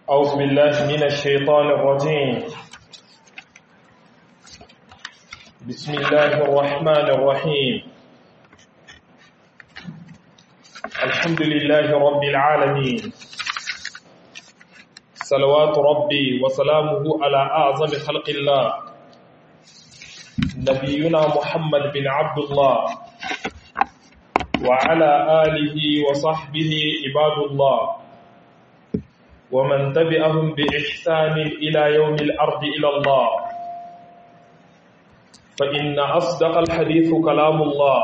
أعوذ بالله من الشيطان الرجيم. بسم الله الرحمن الرحيم. الحمد لله رب العالمين، صلوات ربي وسلامه على أعظم خلق الله نبينا محمد بن عبد الله وعلى آله وصحبه عباد الله ومن تبعهم بإحسان إلى يوم الأرض إلى الله. فإن أصدق الحديث كلام الله،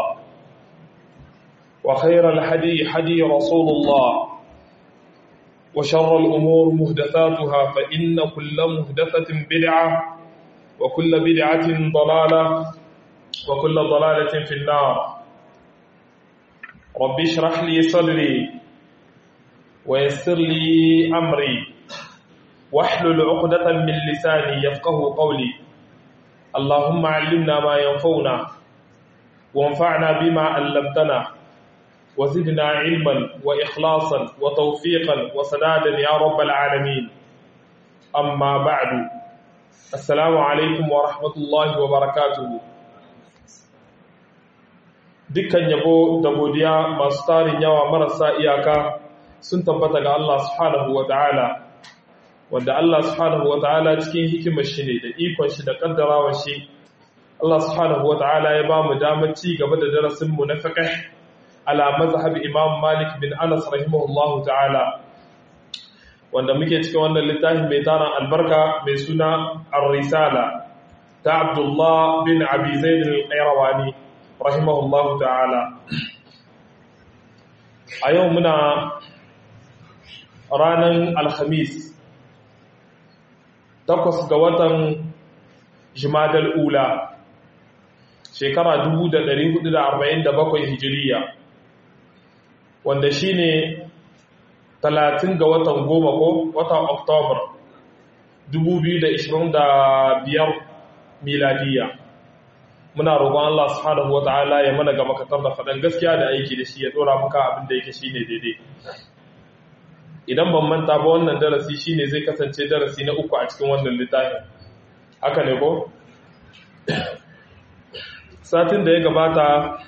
وخير الحدي حدي رسول الله، وشر الأمور محدثاتها، فإن كل محدثة بدعة، وكل بدعة ضلالة، وكل ضلالة في النار. رب اشرح لي صدري ويسر لي أمري واحلل عقدة من لساني يفقه قولي. اللهم علمنا ما ينفعنا وانفعنا بما علمتنا وزدنا علما وإخلاصا وتوفيقا وسدادا يا رب العالمين. أما بعد، السلام عليكم ورحمة الله وبركاته. dukkan yabo da godiya masu tarin yawa marasa iyaka sun tabbata ga Allah subhanahu wa ta'ala, wanda Allah subhanahu wa ta'ala cikin hikimar shi ne da ikon shi da kaddarawar shi, Allah subhanahu wa ta'ala ya ba mu damar ci gaba da darasinmu na fiqh ala mazhab Imam Malik bin Anas rahimahullahu ta'ala, wanda muke cikin wannan littafin mai tarin albarka mai suna Ar-Risala ta Abdullah bin Abi Zaid al-Qayrawani rahimahullahu ta'ala. A yau muna ranar Alhamis 8 ga watan Jumadal Ula shekara 1447 Hijiriya, wanda shine 30 ga watan 10 ko watan Oktobar 2025 miladiya. Muna roƙon Allah subhanahu wata'ala ya mana gaba katar da faɗan gaskiya da aiki da shi, ya ɗora muka abin da yake shine daidai. Idan ban manta ba, wannan darasi shine zai kasance darasi na 3 a cikin wannan littafin, haka ne ko? Satin da ya gabata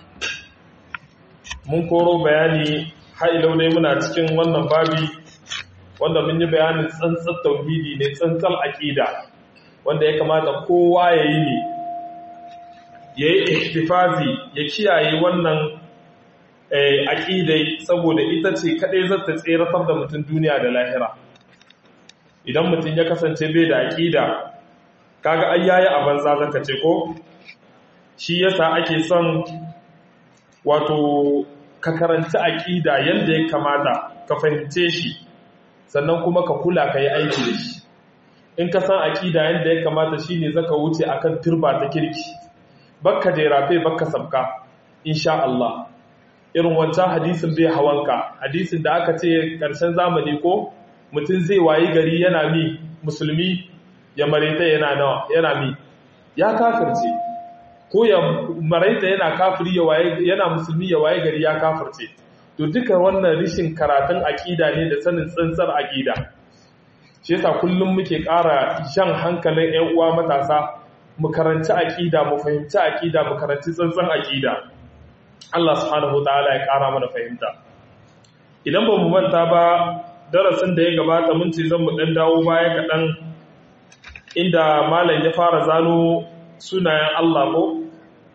mun koro bayani ha'ilau ne muna cikin wannan babi wanda mun yi bayanin tsantsar tauhidi ne, tsantsar aƙida, wanda ya kamata kowa ya yi ne, ya yi ihtifazi, ya kiyaye wannan aƙidai, saboda ita ce kaɗai za ta tseratar da mutum duniya da lahira. Idan mutum ya kasance bai da aƙida, kaga ai yayi a banza zaka ce ko? Shi yasa ake son wato ka karanta aƙida yanda ya kamata, ka fahimce shi, sannan kuma ka kula ka yi aiki da shi. In ka san aƙida yanda ya kamata, shine zaka wuce akan turba ta kirki, bakka jerafe bakka sabka insha Allah. Irin wancan hadisin bai hawanka, hadisin da aka ce ƙarshen zamani ko mutum zai wayi gari yana mi musulmi, ya maraita yana mi ya kafirce, ko ya maraita yana kafiri yana musulmi ya wayi gari ya kafirce. To duka wannan rishin karatun aqida ne da sanin tsantsar aqida. Shi yasa kullum muke ƙara jan hankalin ƴan uwa matasa mu karanci aqida, mu fahimci aqida, mu karanci tsantsan aqida. Allah subhanahu wataala ya ƙara mana fahimta. Idan ba mu manta ba, darasin da ya gabata mun ce zan mu dan dawo baya kaɗan, inda malam ya fara zano sunayen Allah ko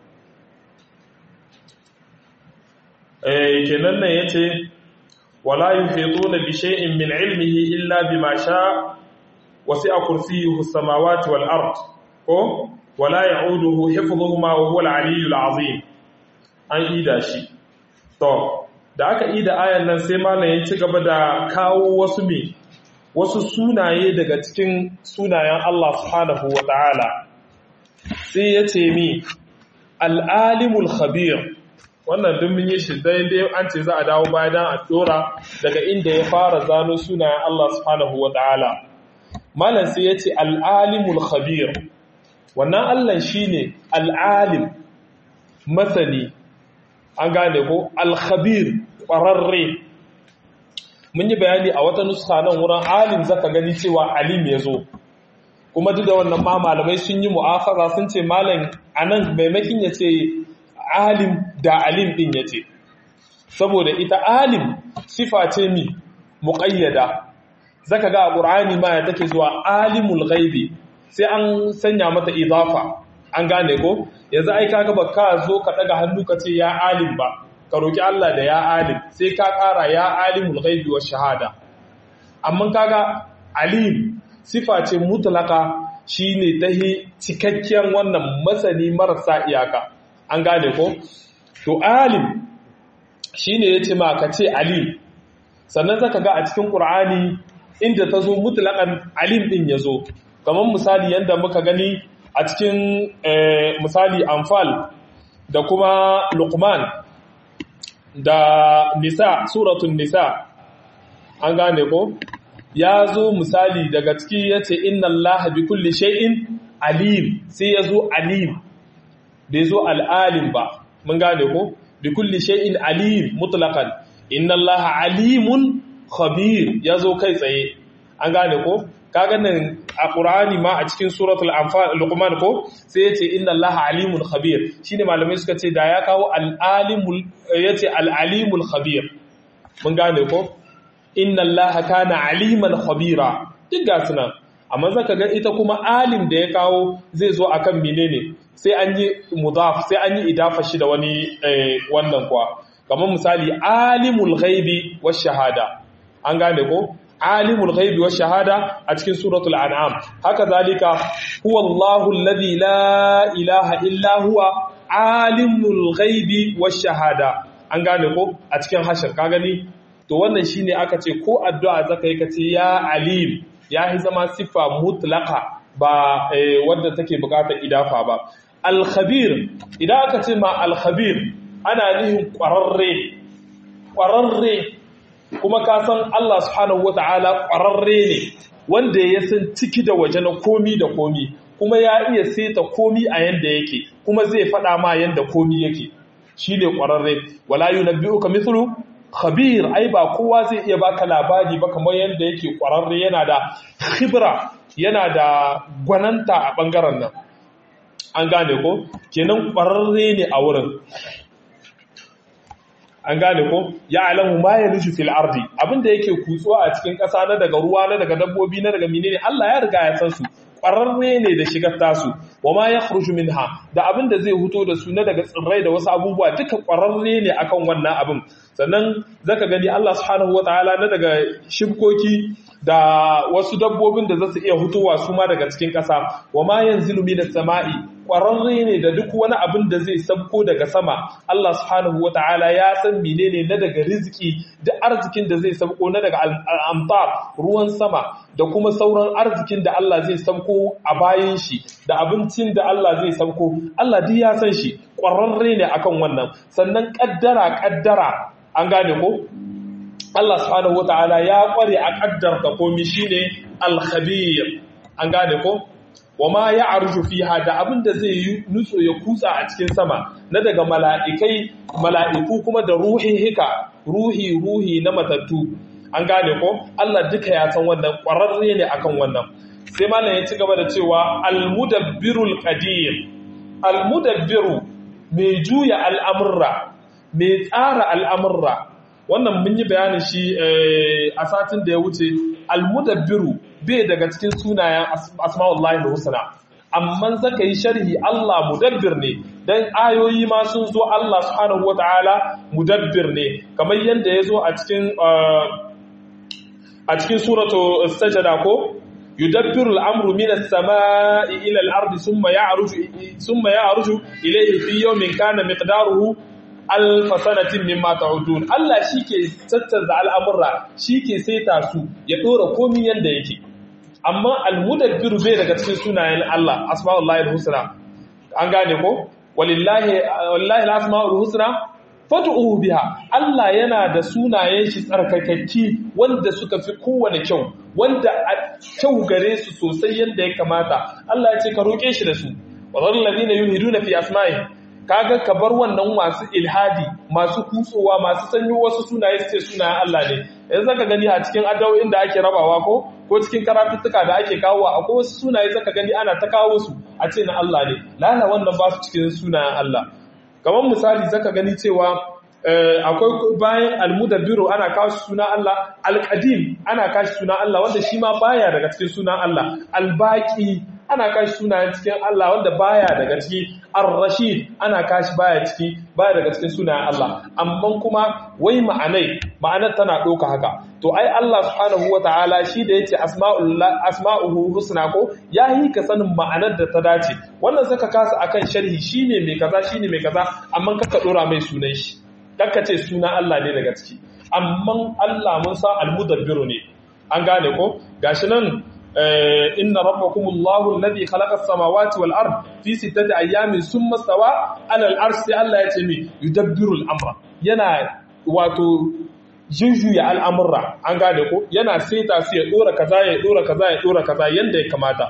kenan nan yace wala yuhituna bi shay'in min ilmihi illa bima sha wasi'a kursiyyuhu as-samawati wal ard ko wala ya'uduhu hifdhuhuma wa huwa al-'aliyyul 'azim. An ida shi. To da aka ida ayan nan sai malam ya ci gaba da kawo wasu sunaye daga cikin sunayen Allah subhanahu wata'ala. Sai ya ce mi al-alimul khabir. Wannan duk mun yi shi dai an ce za a dawo baya dan a dora daga inda ya fara zano sunayen Allah subhanahu wata'ala. Malam sai ya ce al-alimul khabir. Wannan Allah shine al-alim, masani, an gane ko al-khabir, ƙwararre. mun yi bayani a wata nuska nan wurin alim zaka gani cewa alim ya zo, kuma duk da wannan ma malamai sun yi mu'akhara sun ce malam anan maimakin ya ce alim da alim din ya ce, saboda ita alim sifa ce mi muqayyada. Zaka ga a Qur'ani ma ya take zuwa alimul ghaibi sai an sanya mata idafa, an gane ko? Yanzu ai kaga ba ka zo ka daga hannu ka ce ya alim ba, ka roki Allah da ya alim, sai ka ƙara ya alimul ghaibi wa shahada. Amma kaga alim sifa ce mutlaka, shine tahi cikakken wannan masani marasa iyaka, an gane ko? To alim shine yace ma ka ce alim. Sannan zaka ga a cikin Qur'ani inda ta zo mutlaƙan alim ɗin ya zo, kamar misali yadda muka gani a cikin misali Anfal da kuma Luqman da Nisa, suratun Nisa, an gane ko? Ya zo misali daga ciki ya ce, Inna Allah bi kulli shay'in alim, sai ya zo alim, bai zo al'alim ba, mun gane ko? Bi kulli shay'in alim mutlaƙan, Inna Allah alimun khabir ya zo kai tsaye, an gane ko? Kaga nan a Qur'ani ma a cikin suratul Anfal Luqman ko sai yace inna Allaha alimun khabir, shine malamai suka ce da ya kawo al-alimul yace al-alimul khabir, mun gane ko? Inna Allaha kana aliman khabira, duk ga sunan. Amma zaka ga ita kuma alim da ya kawo zai zo akan menene, sai an yi mudaf, sai an yi idafa shi da wani wannan kuwa, kamar misali alimul ghaibi wash shahada, an gane ko? Alimul ghaibi wash shahada a cikin suratul an'am. Haka zalika huwa Allahu alladhi la ilaha illa huwa alimul ghaibi wash shahada, an gane ko? A cikin hashir ka gani. To wannan shine aka ce ko addu'a zaka yi kace ya alim, ya yi zama siffa mutlaqa ba wanda take bukatar idafa ba. Al khabir, idan aka ce ma al khabir ana nihin ƙwararre, kuma ka san Allah subhanahu wata'ala ƙwararre ne wanda ya san ciki da waje na komi da komi, kuma ya iya seta komi a yanda yake, kuma zai faɗa ma yanda komi yake, shi ne ƙwararre. Wala yunabbi'uka mithlu khabir, ai ba kowa zai iya baka labari ba kamar yanda yake ƙwararre, yana da khibra, yana da gwananta a ɓangaren nan, an gane ko? Kenan ƙwararre ne a wurin, an gane ko? Ya alamu ma ya rishu fil ardi, abinda yake kutsuwa a cikin ƙasa na daga ruwa, na daga dabbobi, na daga menene, Allah ya riga ya san su, ƙwararre ne da shigar tasu. Wa ma ya khruju minha, da abinda zai huto da su na daga tsirrai da wasu abubuwa, duka ƙwararre ne akan wannan abin. Sannan zaka gani Allah subhanahu wataala na daga shibkoki da wasu dabbobin da za su iya hutowa su ma daga cikin ƙasa. Wa ma yanzilu minas sama'i, ƙwararre ne da duk wani abin da zai sabko daga sama. Allah subhanahu wata'ala ya san menene na daga riziki, da arzikin da zai sabko na daga al'amtar, ruwan sama, da kuma sauran arzikin da Allah zai sabko a bayan shi, da abincin da Allah zai sabko. Allah duk ya san shi, ƙwararre ne akan wannan. Sannan ƙaddara, an gane ko? Allah subhanahu wata'ala ya ƙware a ƙaddarta komi, shine al-khabir, an gane ko? wa ma ya arju fiha, da abin da zai yi nutso ya kutsa a cikin sama na daga mala'iku kuma da ruhi na matattu, an gane ko? Allah duka ya san wannan, ƙwararre ne akan wannan. Sai malam ya ci gaba da cewa al-mudabbirul qadir, al-mudabbiru mai juya al'amurra, mai tsara al'amurra. Wannan mun yi bayanin shi a satin da ya wuce. Al-mudabbiru bai daga cikin sunayen asma'ullahi husna, amma zaka yi sharhi Allah mudabbir ne, dan ayoyi ma sun zo Allah subhanahu wataala mudabbir ne, kamar yanda yazo a cikin suratu as-sajda ko yudabbiru al-amru min as-sama'i ila al-ardi thumma ya'ruju ilayhi fi yawmin kana miqdaruhu alfa sanatin mimma ta'udun. Allah shike tattanza al'amurra, shike saita su, ya dora komai yanda yake. Amma al-mudabbir bai daga cikin sunayen Allah asma'ullahi al-husna, an gane ko? Wallahi al-asma'ul husna fad'uhu biha. Allah yana da sunayen shi tsarkakakki wanda suka fi kowane kyau, wanda kyau gare su sosai yanda ya kamata. Allah ya ce ka roke shi da su. Wa dhal ladina yulhiduna fi asma'i, kaga ka bar wannan masu ilhadi masu kutsowa masu sanyo wasu sunaye su ce sunayen Allah ne yanzu zaka gani a cikin addu'o'in da ake rabawa ko cikin karatuttuka da ake kawo akwai wasu sunaye zaka gani ana ta kawo su a ce na Allah ne lala wannan ba su cikin sunayen Allah kamar misali zaka gani cewa akwai bayan almudabbiru ana kawo shi suna Allah alqadim ana kawo shi suna Allah wanda shi ma baya daga cikin sunan Allah albaqi ana kashi sunayen cikin Allah wanda baya daga ciki ar-rashid ana kashi baya daga cikin sunayen Allah amma kuma wai ma'anar tana doka haka to ai Allah subhanahu wataala shi da yace asma'uhu husna ko yayi ka sanin ma'anar da ta dace wannan saka kasa akan sharhi shine mai kaza amma kaka dora mai sunan shi kaka ce sunan Allah ne daga ciki amma Allah mun san al-mudabbiru ne an gane ko gashi nan inna rabbakumullahu alladhi khalaqa as-samawati wal ard fi sittati ayamin thumma stawa 'ala al-arsh sai Allah ya ce mi yudabbiru al-amra yana wato jujuya al'amura an gane ko yana seta su ya dora kaza yanda ya kamata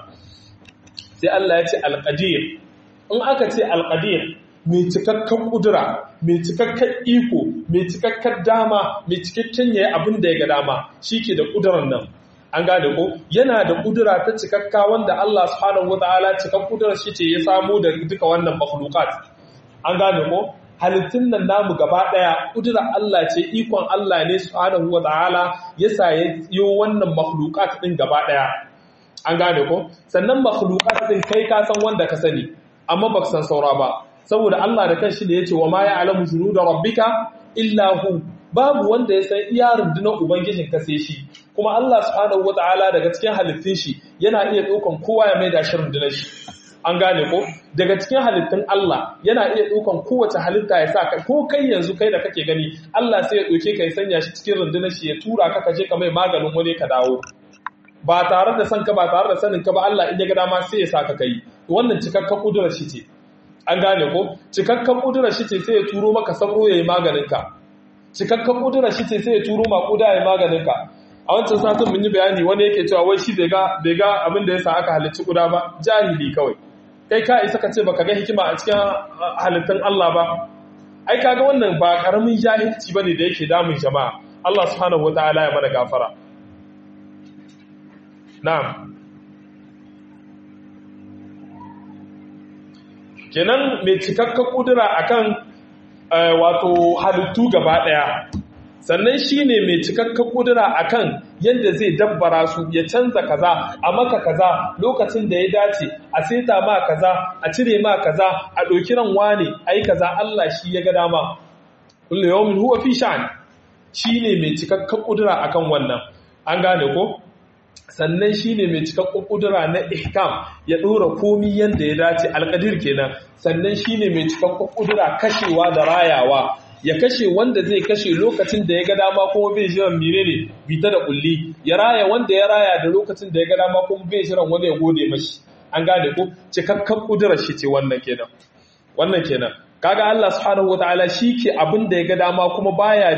sai Allah ya ce al-qadir in aka ce al-qadir mai cikakken kudura mai cikakken iko mai cikakken dama mai cikakken yayi abin da ya ga dama shike da kudurar nan an gane ko yana da kudura ta cikakka wanda Allah subhanahu wataala cikakkan kudurar shi ce ya samu da duka wannan makhluqat an gane ko halittun nan namu gaba daya kudurar Allah ce ikon Allah ne subhanahu wataala yasa ya yi wannan makhluqat din gaba daya an gane ko sannan makhluqat din kai ka san wanda ka sani amma baka san saura ba saboda Allah da kanshi ne yace wa ma ya'lamu junuda rabbika illa hu babu wanda ya san iya rundunar ubangijin ka sai shi kuma Allah subhanahu wataala daga cikin halittun shi yana iya daukan kowa ya maida shi rundunar shi an gane ko daga cikin halittun Allah yana iya daukan kowace halitta ya sa ko kai yanzu kai da kake gani Allah sai ya dauke ka ya sanya shi cikin rundunar shi ya tura ka kaje ka mai maganin wani ka dawo ba tare da san ka ba tare da sanin ka ba Allah in ya ga dama sai ya saka kai wannan cikakken kudurar shi ce an gane ko cikakken kudurar shi ce sai ya turo maka sabro yayi maganin ka cikakken kudurar shi ce sai ya turo ma kuda yayi maganin ka a wancan satin mun yi bayani wani yake cewa wai shi bai ga abin da yasa aka halicci kuda ba jahili kawai kai ka isa ka ce baka ga hikima a cikin halittun Allah ba ai kaga wannan ba karamin jahilci bane da yake damun jama'a Allah subhanahu wataala ya mana gafara na'am kenan mai cikakken kudura akan wato halittu gaba daya sannan shine mai cikakken kudura akan yadda zai dabbara su ya canza kaza a maka kaza lokacin da ya dace a seta ma kaza a cire ma kaza a ɗauki ran wane ai kaza Allah shi ya ga dama kullu yawmin huwa fi sha'an shine mai cikakken kudura akan wannan an gane ko sannan shine mai cikakken kudura na ihkam ya dora komi yanda ya dace alqadir kenan sannan shine mai cikakken kudura kashewa da rayawa ya kashe wanda zai kashe lokacin da ya ga dama kuma bai jiran menene bita da kulli ya raya wanda ya raya da lokacin da ya ga dama kuma bai jiran wanda ya gode mashi an gane ko cikakken kudurar shi ce wannan kenan kaga Allah subhanahu wataala ke abin da ya ga dama kuma baya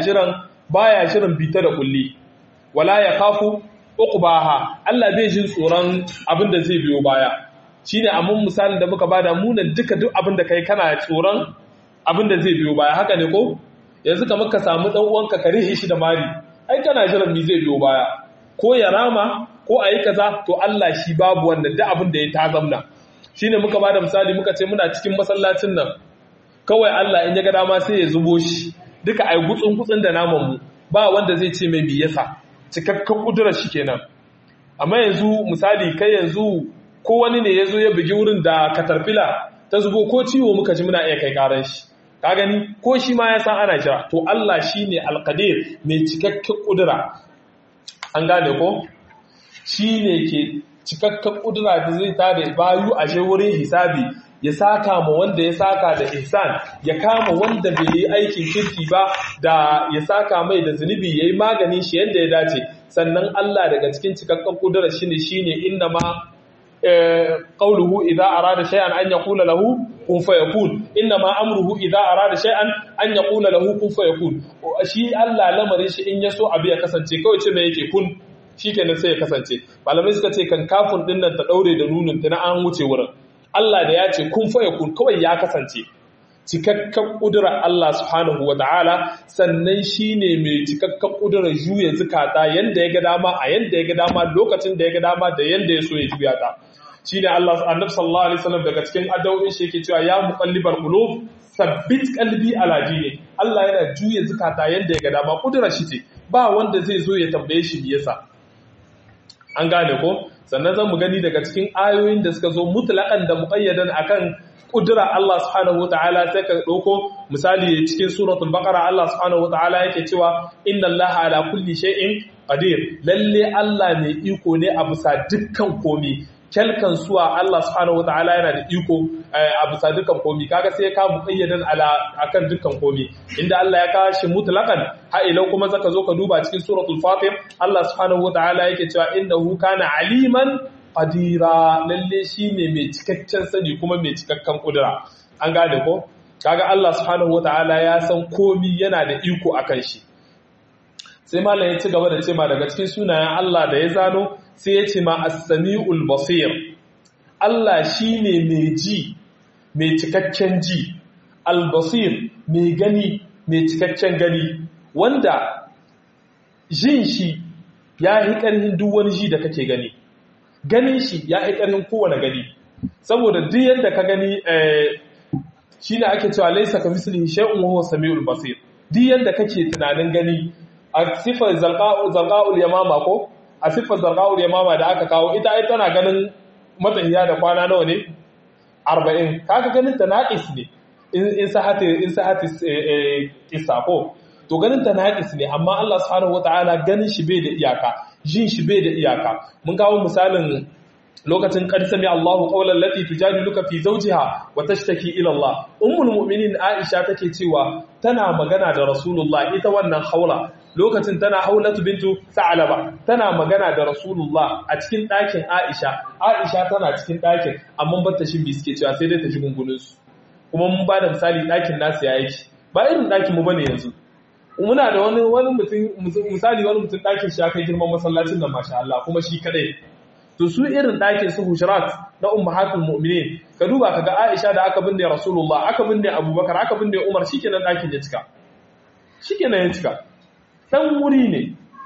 jiran bita da kulli wala ya khafu uqbaha Allah bai jin tsoron abin da zai biyo baya shine amma misalin da muka bada munan duka duk abin da kai kana tsoron abin da zai biyo baya haka ne ko yanzu kamar ka samu dan uwanka ka rihe shi da mari ai kana jiran mi zai biyo baya ko ya rama ko ayi kaza to Allah shi babu wannan duk abin da ya tazamna shine muka bada misali muka ce muna cikin masallacin nan kawai Allah in ya ga dama sai ya zubo shi duka ai gutsun da naman mu ba wanda zai ce mai biyasa cikakken kudurar shi kenan amma yanzu misali kai yanzu ko wani ne yazo ya bugi wurin da katarfila ta zubo ko ciwo muka ji muna iya kai karan shi ka gani ko shi ma ya san ana jira to Allah shine alqadir mai cikakken kudura an gane ko shine ke cikakken kudura da zai tada bayu a je wurin hisabi ya saka ma wanda ya saka da ihsan ya kama wanda bai yi aikin kirki ba da ya saka mai da zunubi yayi maganin shi yanda ya dace sannan Allah daga cikin cikakken kudura shine inna ma qawluhu idza arada shay'an an yaqula lahu kun fayakun inna ma amruhu idza arada shay'an an yaqula lahu kun fayakun shi Allah lamarin shi in yaso abu ya kasance kawai ce me yake kun shikenan sai ya kasance malamai suka ce kan kafin dinnan ta daure da nunin ta na an wuce wurin Allah da ya ce kun fayakun kawai ya kasance cikakken ƙudurar Allah subhanahu wa ta'ala, sannan shi ne mai cikakken ƙudurar juya zukata yadda ya ga dama a yadda ya ga dama lokacin da ya ga dama da yadda ya so ya juya ta. Shi ne Allah annabi sallallahu alaihi wasallam daga cikin addu'o'in shi yake cewa ya muqallibal qulub sabbit qalbi ala dini. Allah yana juya zukata yadda ya ga dama, ƙudurar shi ce, ba wanda zai zo ya tambaye shi me yasa. An gane ko? Sannan zan mu gani daga cikin ayoyin da suka zo mutlaqan da muqayyadan akan kudura Allah subhanahu wataala, sai ka dauko misali cikin suratul baqara Allah subhanahu wataala yake cewa inna Allaha ala kulli shay'in qadir, lalle Allah mai iko ne a bisa dukkan komi. Kalkan suwa Allah subhanahu wataala yana da iko a bisa dukkan komi, kaga sai ka muqayyadan akan dukkan komi, inda Allah ya kawo shi mutlaqan. Ha ila kuma zaka zo ka duba cikin suratul fatir Allah subhanahu wataala yake cewa innahu kana aliman qadira, lalle shine mai cikakken sani kuma mai cikakken kudura. An gane ko? Kaga Allah subhanahu wataala ya san komi, yana da iko akan shi. Sai malam ya ci gaba da cewa daga cikin sunayen Allah da ya zano, sai ya ce ma as-sami'ul basir. Allah shine mai ji, mai cikakken ji, al-basir mai gani, mai cikakken gani, wanda jin shi ya yi ƙarfin duk wani ji da kake gani. Ganin shi ya yi ƙarfin kowane gani, saboda duk yadda ka gani shi ne ake cewa laisa ka mislihi shay'un wa huwa samiul basir. Duk yadda kake tunanin gani a sifar zalqa'ul yamama ko a sifar zalqa'ul yamama da aka kawo, ita ai tana ganin matahiya da kwana nawa ne 40, kaga ganin ta naqis ne in sahati kisa ko to ganin ta naqis ne, amma Allah subhanahu wataala ganin shi bai da iyaka, jin shi bai da iyaka. Mun kawo misalin lokacin qad sami Allahu qawlan lati tujadiluka fi zawjiha wa tashtaki ila Allah. Ummul mu'minin Aisha take cewa tana magana da Rasulullah, ita wannan haula lokacin tana Haulatu bintu Sa'laba, tana magana da Rasulullah a cikin ɗakin Aisha. Aisha tana cikin ɗakin amma ba ta shin biske cewa sai dai ta ji gungunin su. Kuma mun ba da misali ɗakin nasu ya yake, ba irin ɗakin mu bane yanzu. Muna da wani mutum misali, wani mutum ɗakin shi ya kai girman masallacin nan masha Allah, kuma shi kadai. To su irin ɗakin su Hushrat na ummahatul mu'minin, ka duba kaga Aisha da aka binne Rasulullah, aka binne Abubakar, aka binne Umar, shikenan ɗakin ya cika. Shikenan ya cika. Dan wuri ne.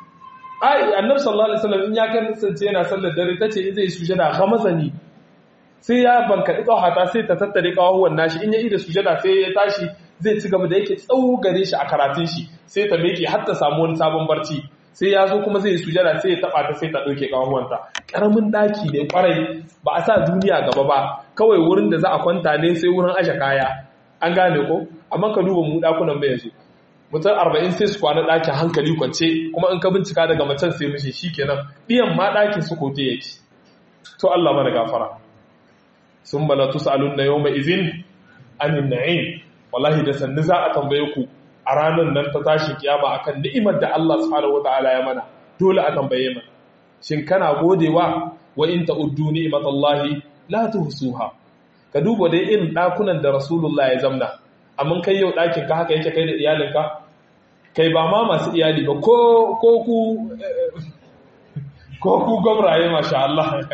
Annabi sallallahu alaihi wasallam in ya kasance yana sallar dare tace in zai sujada gamazani, sai ya bankadi kawata sai ta tattare kawahuwan nashi, in ya yi da sujada sai ya tashi zai ci gaba da yake tsawo gare shi a karatun shi, sai ta meke har ta samu wani sabon barci, sai ya zo kuma zai yi sujada sai ya taba ta sai ta dauke kawahuwanta. Karamin daki ne kwarai, ba a sa duniya gaba ba, kawai wurin da za a kwanta ne sai wurin aje kaya. An gane ko? Amma ka duba mu dakunan bai yanzu mutum 40 sai su kwana ɗakin hankali kwance, kuma in ka bincika daga macen sai mishi shikenan ɗiyan ma ɗakin su kote yake. To Allah mana gafara. Sun bala tus'alun na yawma izin anin na'im, wallahi da sannu za a tambaye ku a ranar nan ta tashi kiyama akan ni'imar da Allah subhanahu wataala ya mana, dole a tambaye mana. Shin kana godewa? Wa in ta'uddu ni'matallahi la tuhsuha. Ka duba dai irin ɗakunan da Rasulullah ya zamna, amma kai yau ɗakin ka haka yake kai da iyalinka? Kai ba ma masu iyali ba, ko ku gwamraye masha Allah.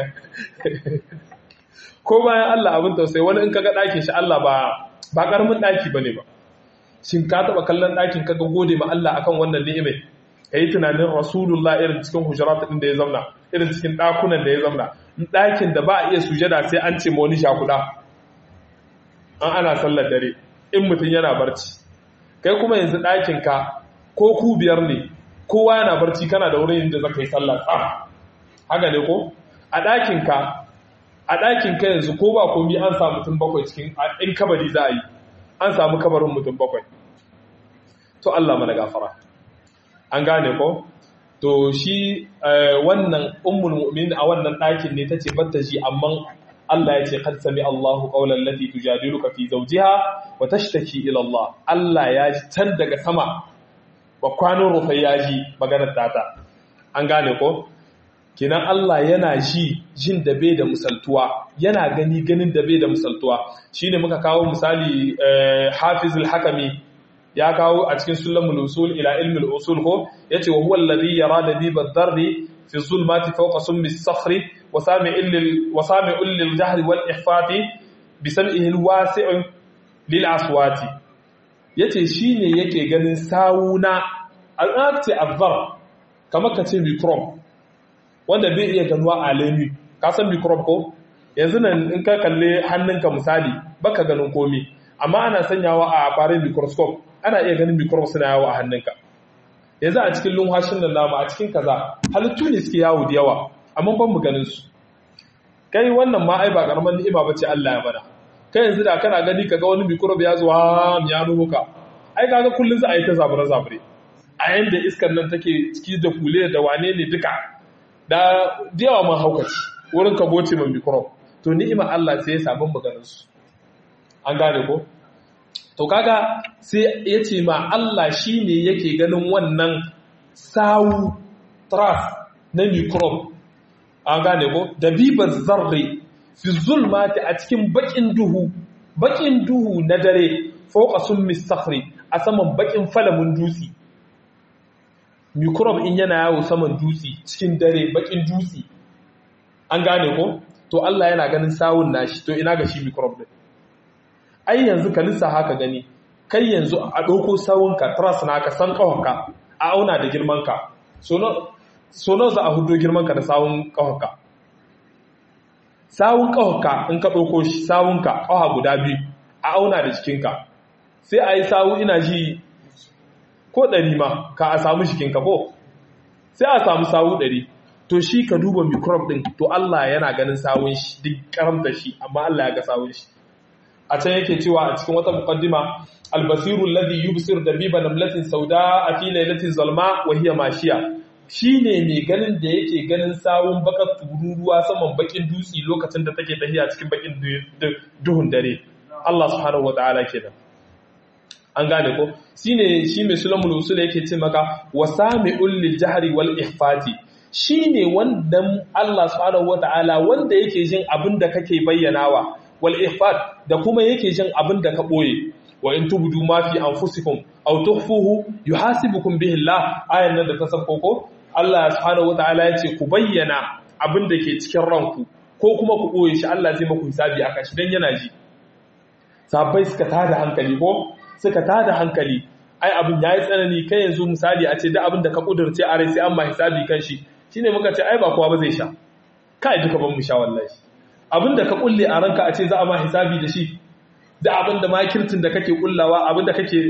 Ko bayan Allah abin tausayi, wani in kaga ɗakin shi Allah ba ƙaramin ɗaki ba ne ba. Shin ka taɓa kallon ɗakin kaga gode ma Allah akan wannan ni'imai? Ka yi tunanin Rasulullah irin cikin hujurat ɗin da ya zamna, irin cikin ɗakunan da ya zamna, ɗakin da ba a iya sujada sai an ce ma wani shakuɗa. Ana sallar dare, in mutum yana barci. Kai kuma yanzu ɗakinka ko ku biyar ne, kowa yana barci, kana da wurin da zaka yi sallah tsam. Haka ne ko? A ɗakinka yanzu ko ba komi an samu mutum 7 cikin in kabari za a yi, an samu kabarin mutum 7. To Allah mana gafara. An gane ko? To shi wannan ummul mu'minin a wannan ɗakin ne tace batta shi, amma Allah ya ce qad sami Allahu qawlan lati tujadiluka fi zawjiha wa tashtaki ila Allah. Allah ya ji can daga sama, ba kwanon rufai ya ji maganar tata. An gane ko? Kenan Allah yana jin da bai da misaltuwa, yana ganin da bai da misaltuwa. Shine muka kawo misali Hafiz al-Hakami ya kawo a cikin Sulamul Usul ila ilmi al-usul ko yace wa huwa alladhi yara dabib ad-darri fi zulmati fawqa summi as-sakhri wa sami'ul lil jahri wal ihfati bi sam'ihi al-wasi' lil aswati yace shine yake ganin sawuna al'ati azzar kamar kace microbe wanda bai iya ganuwa alami ka san microbe ko yanzu nan in ka kalle hannunka misali baka ganin komai amma ana sanyawa a farin microscope ana iya ganin microbe suna yawo a hannunka yanzu a cikin lunhashin nan namu a cikin kaza halittu ne suke yawo da yawa amma ban mu ganin su kai wannan ma ai ba karaman ni'ima bace Allah ya bada kai yanzu da kana gani kaga wani microbe ya zo ya nuka ai kaga kullun za a yi ta zabure a yanda iskar nan take ciki da kule da wane ne duka da yawa ma haukaci wurin ka goce man microbe to ni'ima Allah sai ya samu maganin su an gane ko to kaga sai yace ma Allah shine yake ganin wannan sawu tras na microbe an gane ko dabibar zarri fi zulmati a cikin bakin duhu na dare fawqa summi sakhri a saman bakin falamin dutse microbe in yana yawo saman dutse cikin dare bakin dutse an gane ko to Allah yana ganin sawun nashi to ina ga shi microbe din ai yanzu ka lissa haka gani kai yanzu a ɗauko sawunka tras naka san ƙahonka a auna da girmanka so no za a hudo girmanka da sawun ƙahonka sawun ƙahonka in ka ɗauko shi sawunka ƙaha guda biyu a auna da jikinka sai a yi sawu ina ji ko 100 ma ka a samu jikinka ko sai a samu sawu 100 to shi ka duba microbe din to Allah yana ganin sawun shi duk karamta shi amma Allah ya ga sawun shi a can yake cewa a cikin wata muqaddima albasiru alladhi yubsir dabiba namlatin sauda fi laylatin zalma wa hiya mashiya shine mai ganin da yake ganin sawun bakar tururuwa saman bakin dutsi lokacin da take tafiya cikin bakin duhun dare Allah subhanahu wataala kenan an gane ko shine shi mai sulamul usul yake ce maka wasami'ul lil jahri wal ihfati shine wanda Allah subhanahu wataala wanda yake jin abin da kake bayyanawa wal ihfat da kuma yake jin abin da ka boye wa in tubdu ma fi anfusikum aw tukhfuhu yuhasibukum bihi Allah ayan nan da ta sako ko Allah subhanahu wataala yace ku bayyana abin da ke cikin ranku ko kuma ku boye shi Allah zai maku hisabi akan shi dan yana ji sabai suka tada hankali ko suka tada hankali ai abin yayi tsanani kai yanzu misali a ce da abin da ka kudurce a rai sai an ma hisabi kan shi shine muka ce ai ba kowa ba zai sha kai duka ban mu sha wallahi abin da ka kulle a ranka a ce za a ma hisabi da shi da abin da makirtin da kake kullawa abin da kake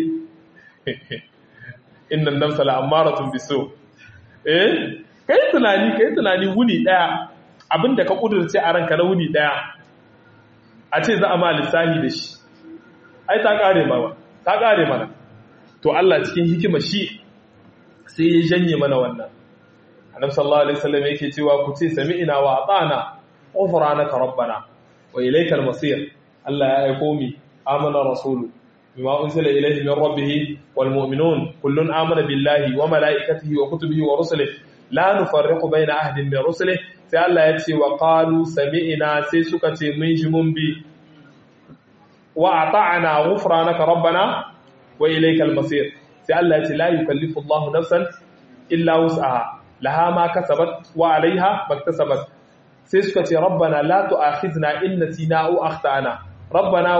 innan nafsa la amaratun bisu kai tunani wuni daya abin da ka kudurce a ranka na wuni daya a ce za a ma lissahi da shi ai ta kare mana to Allah cikin hikima shi sai ya janye mana wannan annabi sallallahu alaihi wasallam yake cewa ku ce sami'na wa ata'na ghufranaka rabbana wa ilaykal masir Allah ya aiko mi amana rasulu bima unzila ilayhi min rabbih wal mu'minun kullun amana billahi wa malaikatihi wa kutubihi wa rusulihi la nufarriqu bayna ahadin min rusulihi sai Allah ya ce wa qalu sami'na sai suka ce mun ji mun bi wa ata'na ghufranaka rabbana wa ilaykal masir sai Allah ya ce la yukallifu Allahu nafsan illa wus'aha laha ma kasabat wa alaiha maktasabat sai suka ce rabbana la tu'akhidna in nasina aw akhtana rabbana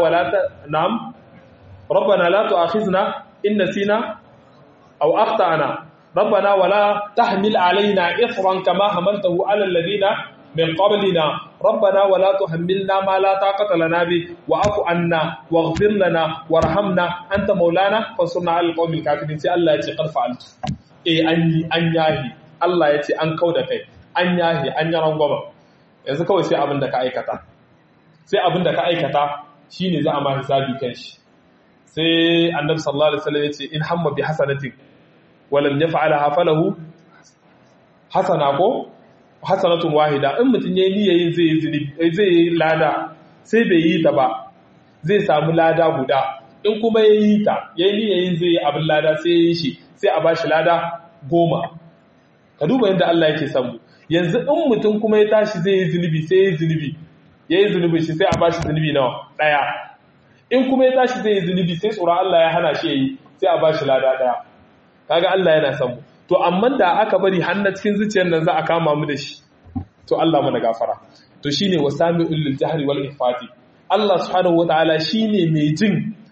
la tu'akhidna in nasina aw akhtana rabbana wala tahmil alaina ithran kama hamaltahu ala alladhina min qablina rabbana wala tuhammilna ma la taqata lana bi wa'fu anna waghfir lana warhamna anta maulana fansurna 'alal qawmil kafirin sai Allah ya ce qad fa'altu an yahi Allah ya ce an kauda kai an yahi an yaran goma yanzu kawai sai abin da ka aikata shine za a ma hisabi kan shi sai annabi sallallahu alaihi wasallam ya ce in hamma bi hasanatin walam yaf'alha falahu hasana ko hasanatun wahida in mutun yayi niyyar zai yi lada sai bai yi ta ba zai samu lada guda in kuma yayi ta yayi niyyar zai yi abin lada sai yayi shi sai a bashi lada 10 ka duba yadda Allah yake san mu yanzu in mutum kuma ya tashi zai yi zunubi sai yayi zunubi shi sai a bashi zunubi nawa daya in kuma ya tashi zai yi zunubi sai tsoron Allah ya hana shi yayi sai a bashi lada daya kaga Allah yana san mu to amma da aka bari hannu cikin zuciyar nan za a kama mu da shi to Allah mana gafara to shine wasami'ul lil jahri wal ihfati Allah subhanahu wataala shine mai jin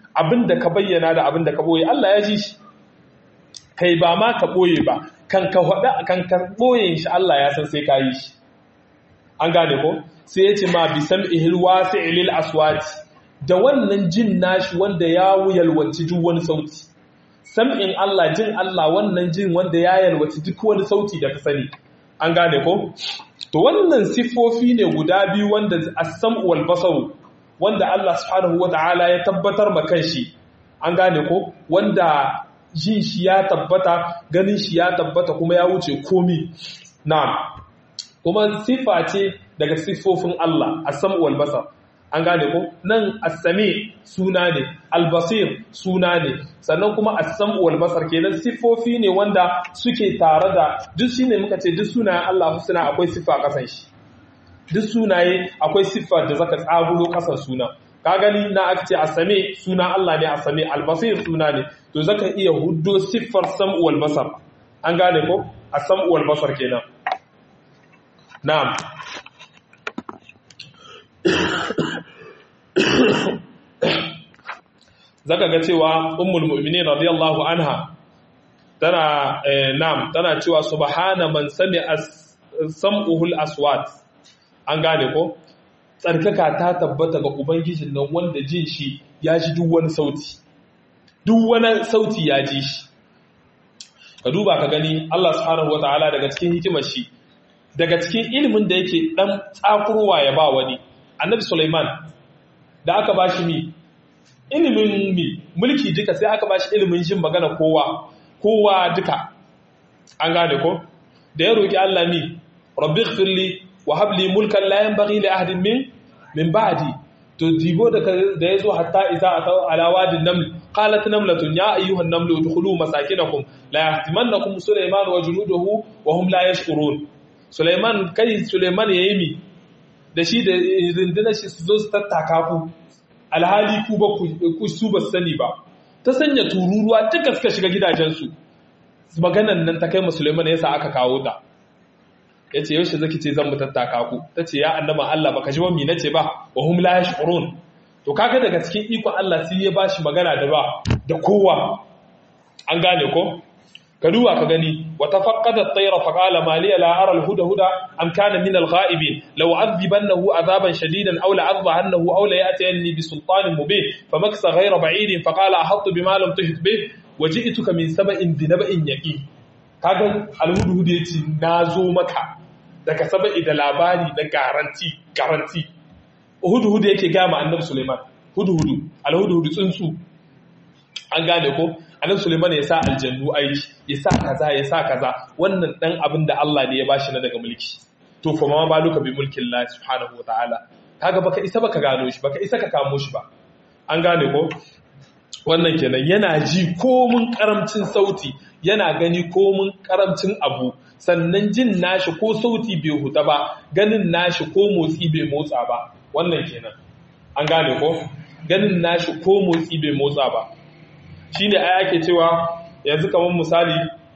abinda ka bayyana da abinda ka boye Allah ya ji shi kai ba ma ka boye ba kan ka boye shi Allah ya san sai ka yi shi an gane ko sai ya ce ma bi sam'ihil wasi'il lil aswat da wannan jin nashi wanda ya yalwaci duk wani sauti sam'in Allah jin Allah wannan jin wanda ya yalwaci duk wani sauti da ka sani an gane ko to wannan sifofi ne guda biyu wanda as-sam'u wal basaru wanda Allah subhanahu wata'ala ya tabbatar ma kanshi an gane ko wanda jin shi ya tabbata ganin shi ya tabbata kuma ya wuce komi na'am kuma sifa ce daga sifofin Allah as-sam'u wal basar an gane ko nan as-sami suna ne al-basir suna ne sannan kuma as-sam'u wal basar kenan sifofi ne wanda suke tare da duk shine muka ce duk sunayen Allah husna akwai sifa kasan shi duk sunaye akwai sifa da zaka tsagulo kasan suna ka gani na aka ce as-sami suna Allah ne as-sami al-basir suna ne to zaka iya huddo siffar sam'u wal basar an gane ko as-sam'u wal basar kenan na'am zaka ga cewa ummul mu'minin radiyallahu anha tana cewa subhana man sami'a sam'uhul aswat an gane ko tsarkaka ta tabbata ga ubangijin nan wanda jin shi ya ji duk wani sauti ya ji shi ka duba ka gani Allah subhanahu wataala daga cikin hikimar shi daga cikin ilimin da yake dan tsakurwa ya ba wani annabi Sulaiman da aka bashi ilimin mulki duka sai aka bashi ilimin jin magana kowa duka an gane ko da ya roki Allah rabbi ighfirli wa hab li mulkan la yanbaghi li ahadin min ba'di to dibo da yazo hatta idza ataw ala wadin naml qalat namlatun ya ayyuhan namlu udkhulu masakinakum la yahtimannakum Sulaiman wa junuduhu wa hum la yash'urun Sulaiman yayi da shi da rundunar shi su zo su tattaka ku alhali ku su ba sani ba ta sanya tururuwa duka suka shiga gidajensu maganan nan ta kai musulman yasa aka kawo ta ya ce yaushe zaki ce zan mu tattaka ku ta ce ya annaban Allah baka ji wani nace ba wa hum la yash'urun to kaga daga cikin ikon Allah sai ya bashi magana da kowa an gane ko ka duba ka gani wa tafaqqada at-tayra fa qala ma liya la ara al-huda am kana min al-ghaibin law adhibannahu adhaban shadidan aw la adhahannahu aw la ya'tiyanni bi sultanin mubin famaksa ghayra ba'id fa qala ahattu bima lam tuhit bih waji'tuka min sab'in bi naba'in yaqin kaga al-hudhud yace nazo maka daga saba'i da labari da garanti hudhud yake ga ma annabi Sulaiman hudhud al-hudhud tsuntsu an gane ko annabi Sulaiman ya sa aljannu aiki ya sa kaza wannan dan abin da Allah ne ya bashi na daga mulki to fa ma baluka bi mulkin Allah subhanahu wataala kaga baka isa baka gano shi baka isa ka kamo shi ba an gane ko wannan kenan yana ji komun karamcin sauti yana gani komun karamcin abu sannan jin nashi ko sauti bai huta ba ganin nashi ko motsi bai motsa ba wannan kenan an gane ko ganin nashi ko motsi bai motsa ba shine ai ake cewa yanzu kamar misali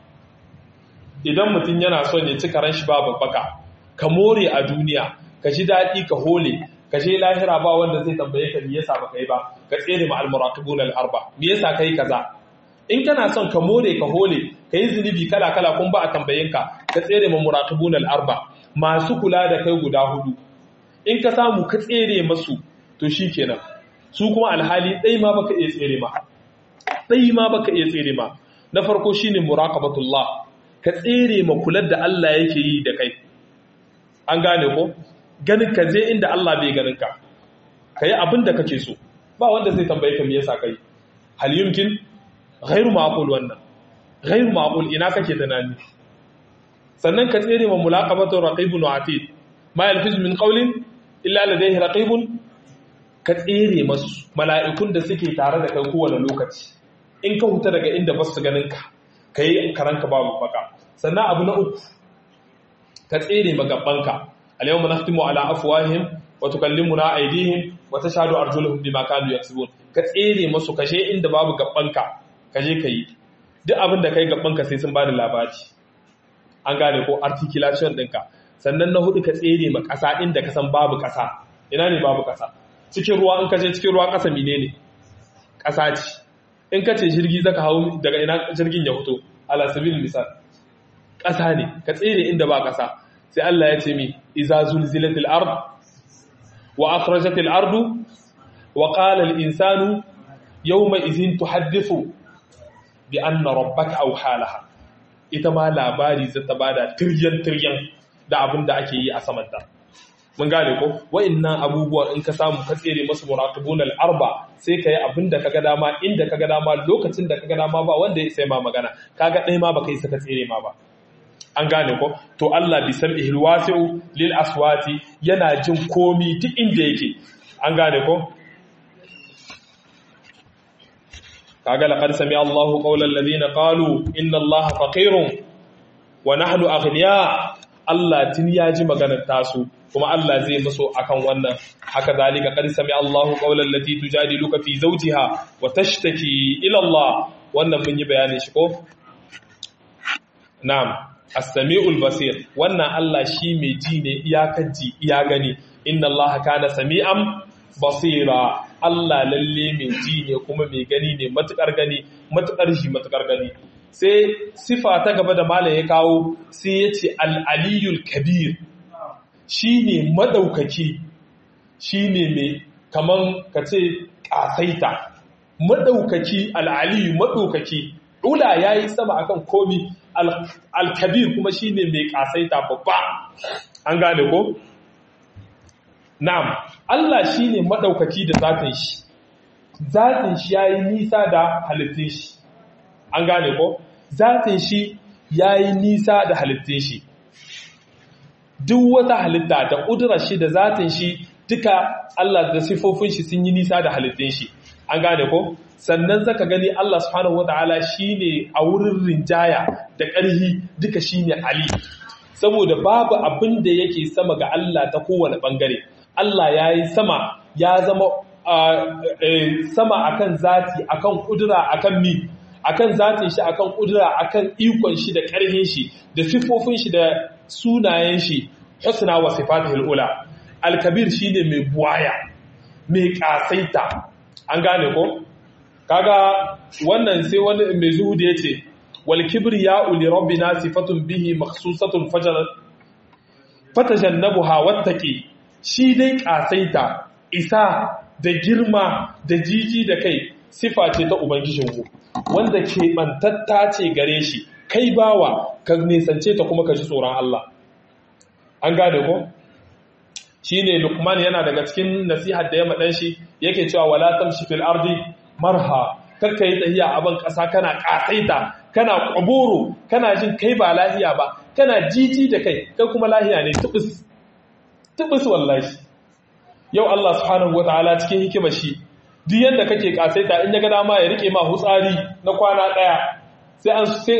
idan mutum yana son ya ci karan shi ba babbaka ka more a duniya ka ji daɗi ka hole ka je lahira ba wanda zai tambaye ka me yasa baka yi ba ka tsere ma al-muraqibun al-arba me yasa kai kaza in kana son ka more ka hole ka yi zunubi kala kala kun ba a tambayen ka ka tsere ma muraqibun al-arba masu kula da kai guda hudu in ka samu ka tsere masu to shikenan su kuma alhali dai ma baka iya tsere ma na farko shine muraqabatullah ka tsere ma kular da Allah yake yi da kai an gane ko ganin ka je inda Allah bai ganin ka kai abin da kake so ba wanda zai tambaye ka me yasa kai hal yumkin ghairu ma'qul wannan ghairu ma'qul ina kake tunani sannan ka tsere ma mulaqabatu raqibun atid ma yalfiz min qawlin illa ladayhi raqibun ka tsere masu mala'ikun da suke tare da kai kowane lokaci in ka huta daga inda ba su ganin ka kai karanka babu baka sannan abu na uku ka tsere magabbanka al-yawma nakhtimu ala afwahihim wa tukallimuna aydihim wa tashhadu arjuluhum bima kanu yaksubun ka tsere masu kashe inda babu gabbanka kaje kai duk abin da kai gabbanka sai sun bada labari an gane ko articulation ɗinka sannan na hudu ka tsere ma ƙasa inda ka san babu ƙasa ina ne babu ƙasa cikin ruwa in ka je cikin ruwa ƙasa menene ƙasa ce in ka ce jirgi zaka hau daga ina jirgin ya fito ala sabil misal ƙasa ne ka tsere inda ba ƙasa sai Allah ya ce mi iza zulzilatil ard wa akhrajatil ardu wa qala al insanu yawma idhin tuhaddithu bi anna rabbaka awha laha ita ma labari zata bada tiryan da abin da ake yi a samanta mun gane ko wa'annan abubuwa in ka samu ka tsere masu muraqibun al-arba sai kai abin da kaga dama inda kaga dama lokacin da kaga dama ba wanda ya sai ma magana kaga dai ma baka yi saka tsere ma ba an gane ko to Allah bi sam'ihi al-wasi'u lil aswati yana jin komi duk inda yake an gane ko kaga laqad sami Allahu qawla alladhina qalu inna Allaha faqirun wa nahnu aghniya Allah tun ya ji maganar tasu kuma Allah zai maso akan wannan haka zalika qad sami Allahu qawlan lati tujadiluka fi zawjiha wa tashtaki ila Allah wannan mun yi bayanin shi ko na'am as-sami'ul basir wannan Allah shi mai ji ne iyakar ji iya gani inna Allah kana sami'an basira Allah lalle mai ji ne kuma mai gani ne matukar gani matukar ji matukar gani sai sifa ta gaba da malam ya kawo sai ya ce al-aliyul kabir shine madaukaki shine mai kaman kace kasaita madaukaki al-aliyu madaukaki ula yayi sama akan komi al-kabir kuma shine mai kasaita babba an gane ko na'am Allah shine madaukaki da zatin shi yayi nisa da halittun shi an gane ko zatin shi yayi nisa da halittun shi duk wata halitta da kudurar shi da zatin shi duka Allah da sifofin shi sun yi nisa da halittun shi an gane ko sannan zaka gani Allah subhanahu wataala shine a wurin rinjaya da ƙarhi duka shine ali saboda babu abin da yake sama ga Allah ta kowane bangare Allah yayi sama ya zama sama akan zati akan kudura akan mi akan zatin shi akan kudura akan ikon shi da ƙarhin shi da sifofin shi da sunayen shi husna wa sifatihul ula al-kabir shine mai buwaya mai kasaita an gane ko kaga wannan sai wani mai zuhudi yace wal kibriya'u li rabbina sifatun bihi makhsusatun fatajannabuha wattaqi shi dai kasaita isa da girma da jiji da kai sifa ce ta ubangijinku wanda ke bantatta ce gare shi kai bawa ka nisance ta kuma ka ji tsoron Allah an gane ko shine Luqman yana daga cikin nasihar da ya madan shi yake cewa wala tamshi fil ardi marha kakka yi tahiya a ban kasa kana kasaita kana kwaboro kana jin kai ba lahiya ba kana jiji da kai kai kuma lahiya ne tubus wallahi yau Allah subhanahu wataala cikin hikimar shi duk yanda kake kasaita in ya ga dama ya rike ma hutsari na kwana daya sai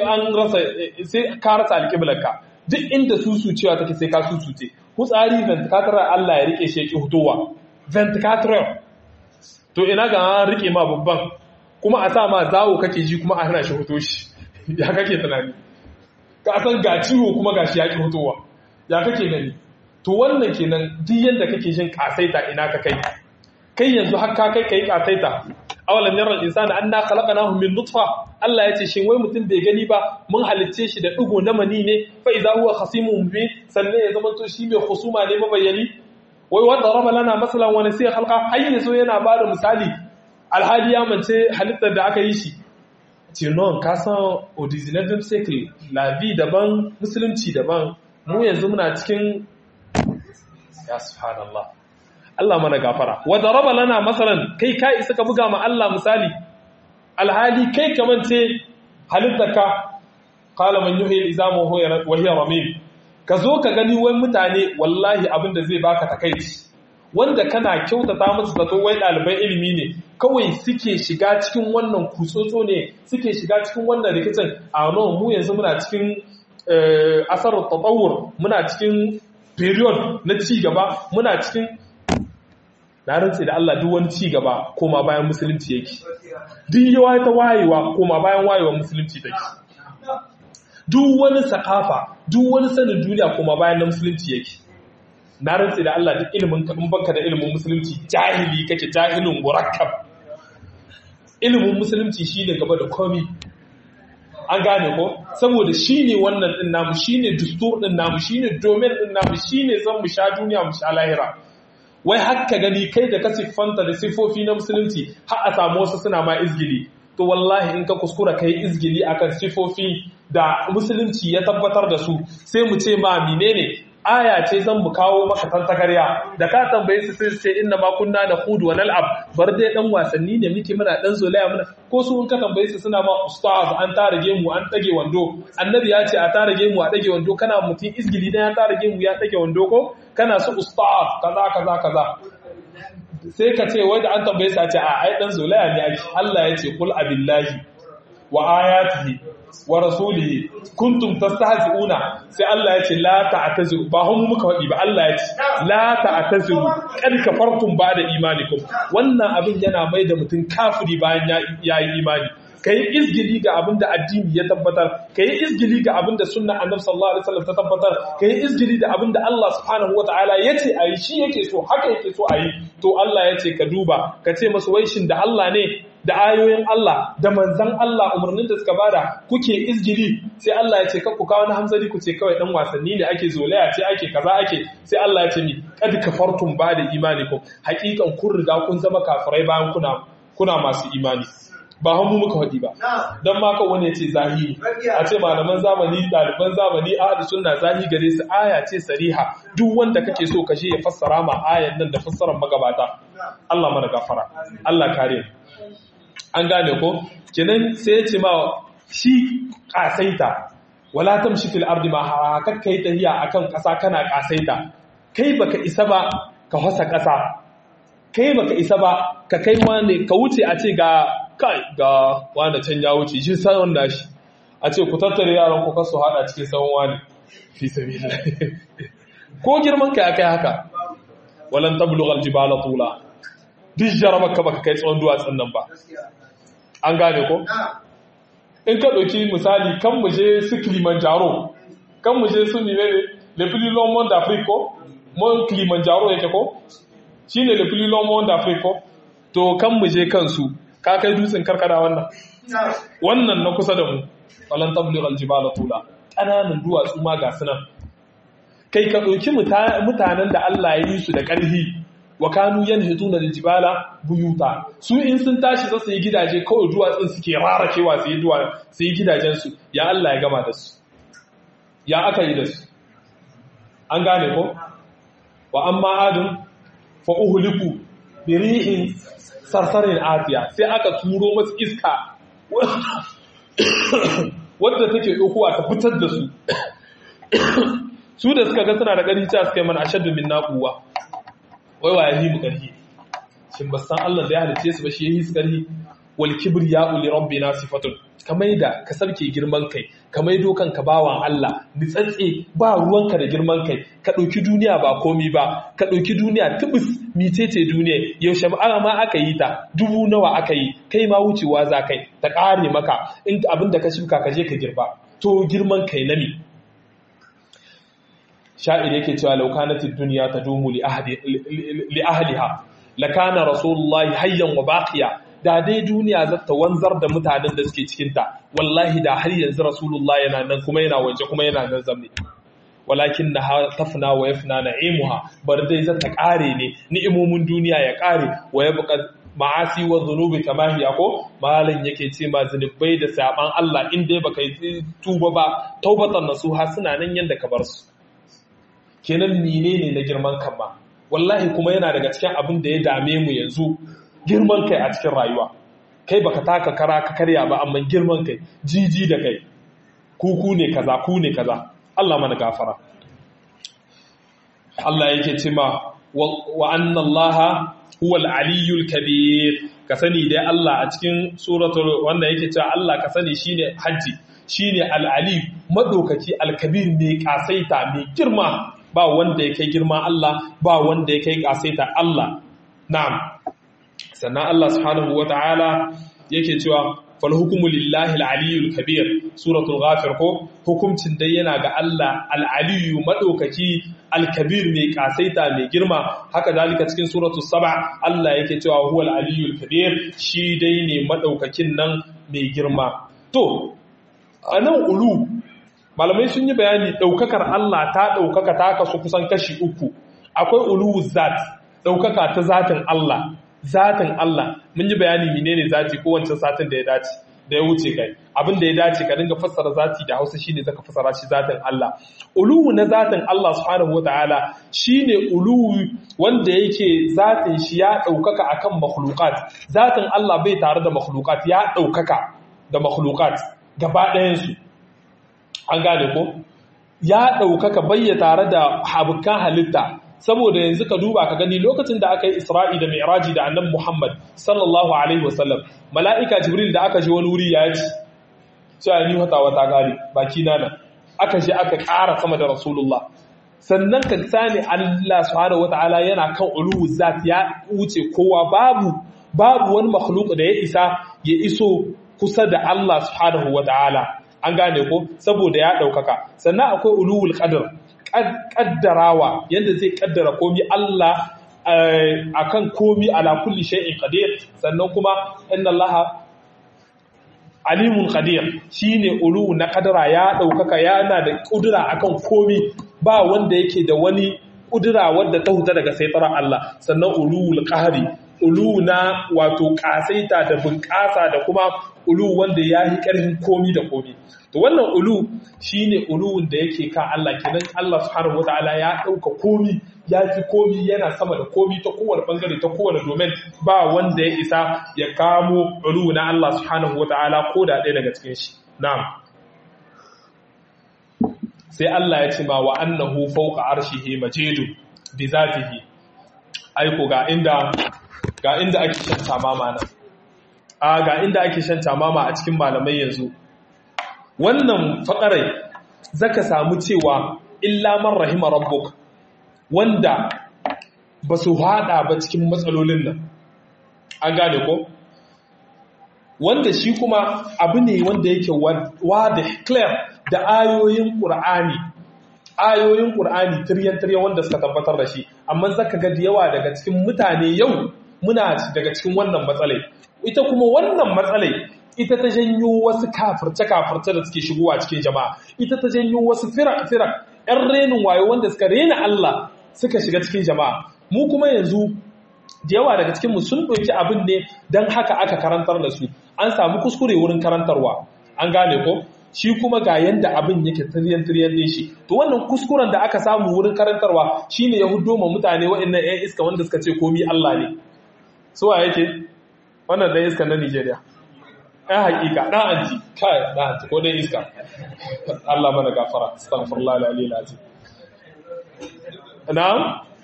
ka rasa alƙiblarka duk inda susucewa take sai ka susuce hutsari ventilator Allah ya rike shi yake hutowa ventilator to ina ga an rike ma babban kuma a sa ma zawo kake ji kuma a hana shi huto shi ya kake tunani ka san ga ciwo kuma gashi yaki hutowa ya kake gani to wannan kenan duk yanda kake jin kasaita ina ka kai yanzu har ka kai kasaita awalam yaral insana anna khalaqnahu min nutfa Allah yace shin wai mutum bai gani ba mun halicce shi da digo na mani ne fa idza huwa khasimun mubin sannan ya zama to shi mai khusuma ne mabayani wai wanda raba lana masalan wa nasiya khalqa hayya so yana ba da misali alhali ya mance halittar da aka yi shi ce non ka san au 19e siècle la vie daban musulunci daban mu yanzu muna cikin ya subhanallah Allah mana gafara wa daraba lana masalan kai ka isa ka buga ma Allah misali alhali kai kamance halittarka qala man yuhyi al-izama wa hiya ramim ka zo ka gani wai mutane wallahi abinda zai baka takeici wanda kana kyautata musu zato wai ɗaliban ilimi ne kawai suke shiga cikin wannan kutsotso ne suke shiga cikin wannan rikicin a nan mu yanzu muna cikin asarar tatawur muna cikin period na ci gaba muna cikin na rantsi da Allah duk wani ci gaba koma bayan musulunci yake duk yawa ta wayewa koma bayan wayewar musulunci take duk wani sakafa duk wani sanin duniya koma bayan na musulunci yake na rantsi da Allah duk ilimin ka in baka da ilimin musulunci jahili kake jahilin murakkab ilimin musulunci shine gaba da komai. An gane ko saboda shine wannan din namu, shine dustur din namu, shine domain din namu, shine zan mu sha duniya mu sha lahira. Wai haka gani kai da ka siffanta da sifofi na musulunci har a samu wasu suna ma izgili, to wallahi in ka kuskura kai izgili akan sifofi da musulunci ya tabbatar da su, sai mu ce ma menene aya ce zan mu kawo maka tantagarya da ka tambaye su sai ce inna ma kunna nakhudu wa nal'ab, bar dai dan wasanni ne muke muna dan zolaya muna, ko su in ka tambaye su suna ma ustaz an ta rage mu an tage wando, annabi ya ce a ta rage mu a dage wando, kana mutum izgili dan ya ta rage mu ya dage wando ko kana su ustaz kaza kaza kaza, sai ka ce wai da an tambaye su a ce a ai dan zolaya ne ake. Allah ya ce kul abillahi wa ayatihi wa rasulihi kuntum tastahzi'una, sai Allah ya ce la ta'taziru, ba hun muka wadi ba, Allah ya ce la ta'taziru kad kafartum ba'da imanikum. Wannan abin yana mai da mutum kafiri bayan ya yi imani. Kai izgili ga abin da addini ya tabbatar, kai izgili ga abin da sunna annabi sallallahu alaihi wasallam ta tabbatar, kai izgili da abin da Allah subhanahu wataala yace ayi, shi yake so haka yake so ayi, to Allah yace ka duba ka ce masu waishin da Allah ne da ayoyin Allah da manzan Allah umarnin da suka bada kuke izgili, sai Allah ya ce ku kawo na hamzari ku ce kawai dan wasanni ne ake zolaya ce ake kaza ake, sai Allah ya ce ni kad kafartum ba'da imanikum, hakikan kun riga kun zama kafirai bayan kuna masu imani. Ba hannu muka faɗi ba, don maka wani ya ce zahiri, a ce malaman zamani ɗaliban zamani a haɗu suna zahi gare su, aya ce sariha, duk wanda kake so kashe ya fassara ma ayan nan da fassarar magabata. Allah mana gafara, Allah kare. An gane ko? Kenan sai ya ce ma shi ƙasaita, wala tamshi fil ardi ma haka kai tahiya akan ƙasa kana ƙasaita, kai baka isa ba ka hasa ƙasa, kai baka isa ba ka kai wani ka wuce a ce ga wanda can ya wuce shi sanon da shi, a ce ku tattare yaran ku kasu hada cikin sawon wani fi sabilillah. Ko girman kai akai haka, walan tablughal jibala tula, duk jarabaka baka kai tsawon duwatsun nan ba. An gane ko? In ka ɗauki misali kan mu je su Kilimanjaro, kan mu je su ne le plus long mont d'Afrique ko? Mont Kilimanjaro yake ko? Shine le plus long mont d'Afrique ko? To kan mu je kansu, ka kai dutsen karkada wannan na kusa da mu, walan tablighal jibala tula, ƙananan duwatsu ma ga sunan. Kai ka ɗauki mutanen da Allah ya yi su da ƙarfi, wa kanu yanhituna aljibala buyuta, su in sun tashi za su yi gidaje kawai duwatsun suke rarakewa su yi gidajen su, ya Allah ya gama da su, ya aka yi da su. An gane ko? Wa amma adun fa uhliku bi rihin sarsarin atiya, sai aka turo masu iska wadda take ɗaukowa ta fitar da su. Su da suka ga suna da ƙarfi ta suka yi mana ashaddu min naquwa, wai wa yahi mu ƙarfi, shin ba san Allah da ya halice su ba shi yahi su ƙarfi. Wal kibriya'u li rabbina sifatun, kamar da ka sarke girman kai, kamar dokan ka bawan Allah nitsatse ba ruwanka da girman kai, ka ɗauki duniya ba komi ba, ka ɗauki duniya tubus mitece duniya, yaushe ma aka yi ta, dubu nawa aka yi, kai ma wucewa za kai ta ƙare maka, in abin da ka shuka ka je ka girba, to girman kai na mi. Sha'ir yake cewa laukanatid duniya tadumu li ahliha lakana rasulullahi hayyan wa baqiya, da dai duniya za ta wanzar da mutanen da suke cikinta, wallahi da har yanzu rasulullah yana nan kuma yana waje kuma yana nan zamne. Walakin na tafna wa yafna na'imuha, bar dai za ta ƙare ne, ni'imomin duniya ya ƙare, wa ya buƙa ma'asi wa zunubi kama hiya ko malan yake ce ma zunubai da saban Allah in dai baka yi tuba ba, taubatan nasuha suna nan yanda ka bar su. Kenan menene na girman kan ba, wallahi kuma yana daga cikin abin da ya dame mu yanzu, girman kai a cikin rayuwa. Kai baka taka kara ka karya ba, amma girman kai, jiji da kai, ku ne kaza, Allah mana gafara. Allah yake ce ma wa anna Allah huwa al-aliyyul kabir, ka sani dai Allah a cikin suratul wanda yake cewa Allah ka sani shine haji, shine al-ali madaukaki, al-kabir mai kasaita mai girma, ba wanda ya kai girma Allah, ba wanda ya kai kasaita Allah. Na'am. Sannan Allah subhanahu wata'ala yake cewa fal hukmu lillahi al-aliyyul kabir suratul ghafir ko hukuncin dai yana ga Allah al-aliyyu madaukaki al-kabir mai kasaita mai girma haka zalika cikin suratul saba Allah yake cewa huwal aliyyul kabir shi dai ne madaukakin nan mai girma to anan ulu malamai sun yi bayani daukakar Allah ta daukaka ta kasu kusan kashi uku akwai ulu zat daukaka ta zatin Allah mun yi bayani menene zati ko wancan satin da ya dace da ya wuce kai abin da ya dace ka dinga fassara zati da Hausa shine zaka fassara shi zatin Allah uluwu na zatin Allah subhanahu wataala shine uluwu wanda yake zatin shi ya daukaka akan makhluqat zatin Allah bai tare da makhluqat ya daukaka da makhluqat gaba ɗayan su an gane ko ya daukaka bai tare da habukan halitta saboda yanzu ka duba ka gani lokacin da aka yi Isra'i da Mi'raji da Annabi Muhammad sallallahu alaihi wasallam mala'ika Jibril da aka je wani wuri ya ci cewa ni wata gari baki na nan aka je aka ƙara sama da Rasulullah sannan ka sani Allah subhanahu wataala yana kan uluwu zat ya wuce kowa babu wani makhluq da ya isa ya iso kusa da Allah subhanahu wataala an gane ko saboda ya daukaka sannan akwai uluwul qadr kaddarawa yadda zai kaddara komi Allah akan komi ala kulli shay'in qadir sannan kuma inna Allah alimun qadir shine ulu na kadara ya daukaka yana da kudura akan komi ba wanda yake da wani kudura wanda ta huta daga saitarar Allah sannan ulul qahri ulu na wato kasaita da bunƙasa da kuma ulu wanda ya yi ƙarfin komi da komi to wannan ulu shine uluwun da yake kan Allah kenan Allah subhanahu wataala ya dauka komi ya fi komi yana sama da komi ta kowane bangare ta kowane domain ba wanda ya isa ya kamo ulu na Allah subhanahu wataala ko da ɗaya daga cikin shi na'am sai Allah ya ce ma wa annahu fawqa arshihi majidun bi zatihi aiko ga inda ake shan tamama nan ga inda ake shan tamama a cikin malamai yanzu wannan fakarai zaka samu cewa illa man rahima rabbuk wanda ba su hada ba cikin matsalolin nan an gane ko wanda shi kuma abu ne wanda yake wadih clear da ayoyin Qur'ani tiryan wanda suka tabbatar da shi amma zaka ga da yawa daga cikin mutane yau muna daga cikin wannan matsalai ita kuma wannan matsalai ita ta janyo wasu kafirce da suke shigowa cikin jama'a ita ta janyo wasu firak ‘yan renin wayo wanda suka rena Allah suka shiga cikin jama'a mu kuma yanzu da yawa daga cikinmu sun ɗauki abin ne don haka aka karantar da su an samu kuskure wurin karantarwa an gane ko shi kuma ga yanda abin yake tiryan ne shi to wannan kuskuren da aka samu wurin karantarwa shine ya hudo ma mutane waɗannan ‘yan iska wanda suka ce komi Allah ne suwa yake wannan ɗan iska na Nigeria ɗan haƙiƙa ɗan anti kai ɗan anti ko ɗan iska Allah mana gafara astaghfirullah al'alil azim na'am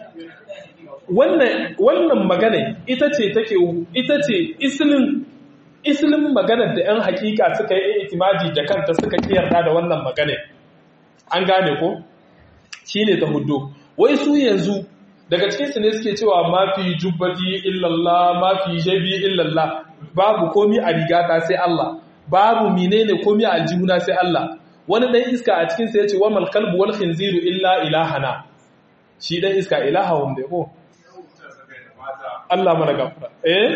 wannan magana ita ce islin maganar da ‘yan haƙiƙa suka yi itimaji da kanta suka kiyarta da wannan magana an gane ko shine ta hudu wai su yanzu daga cikinsu ne suke cewa mafi jubbati illallah mafi jabi illallah babu komi a rigata sai Allah babu menene komi a aljihuna sai Allah wani dan iska a cikinsa ya ce wa mal kalbu wal khinziru illa ilahana shi dan iska ilaha wanda ko Allah mana gafara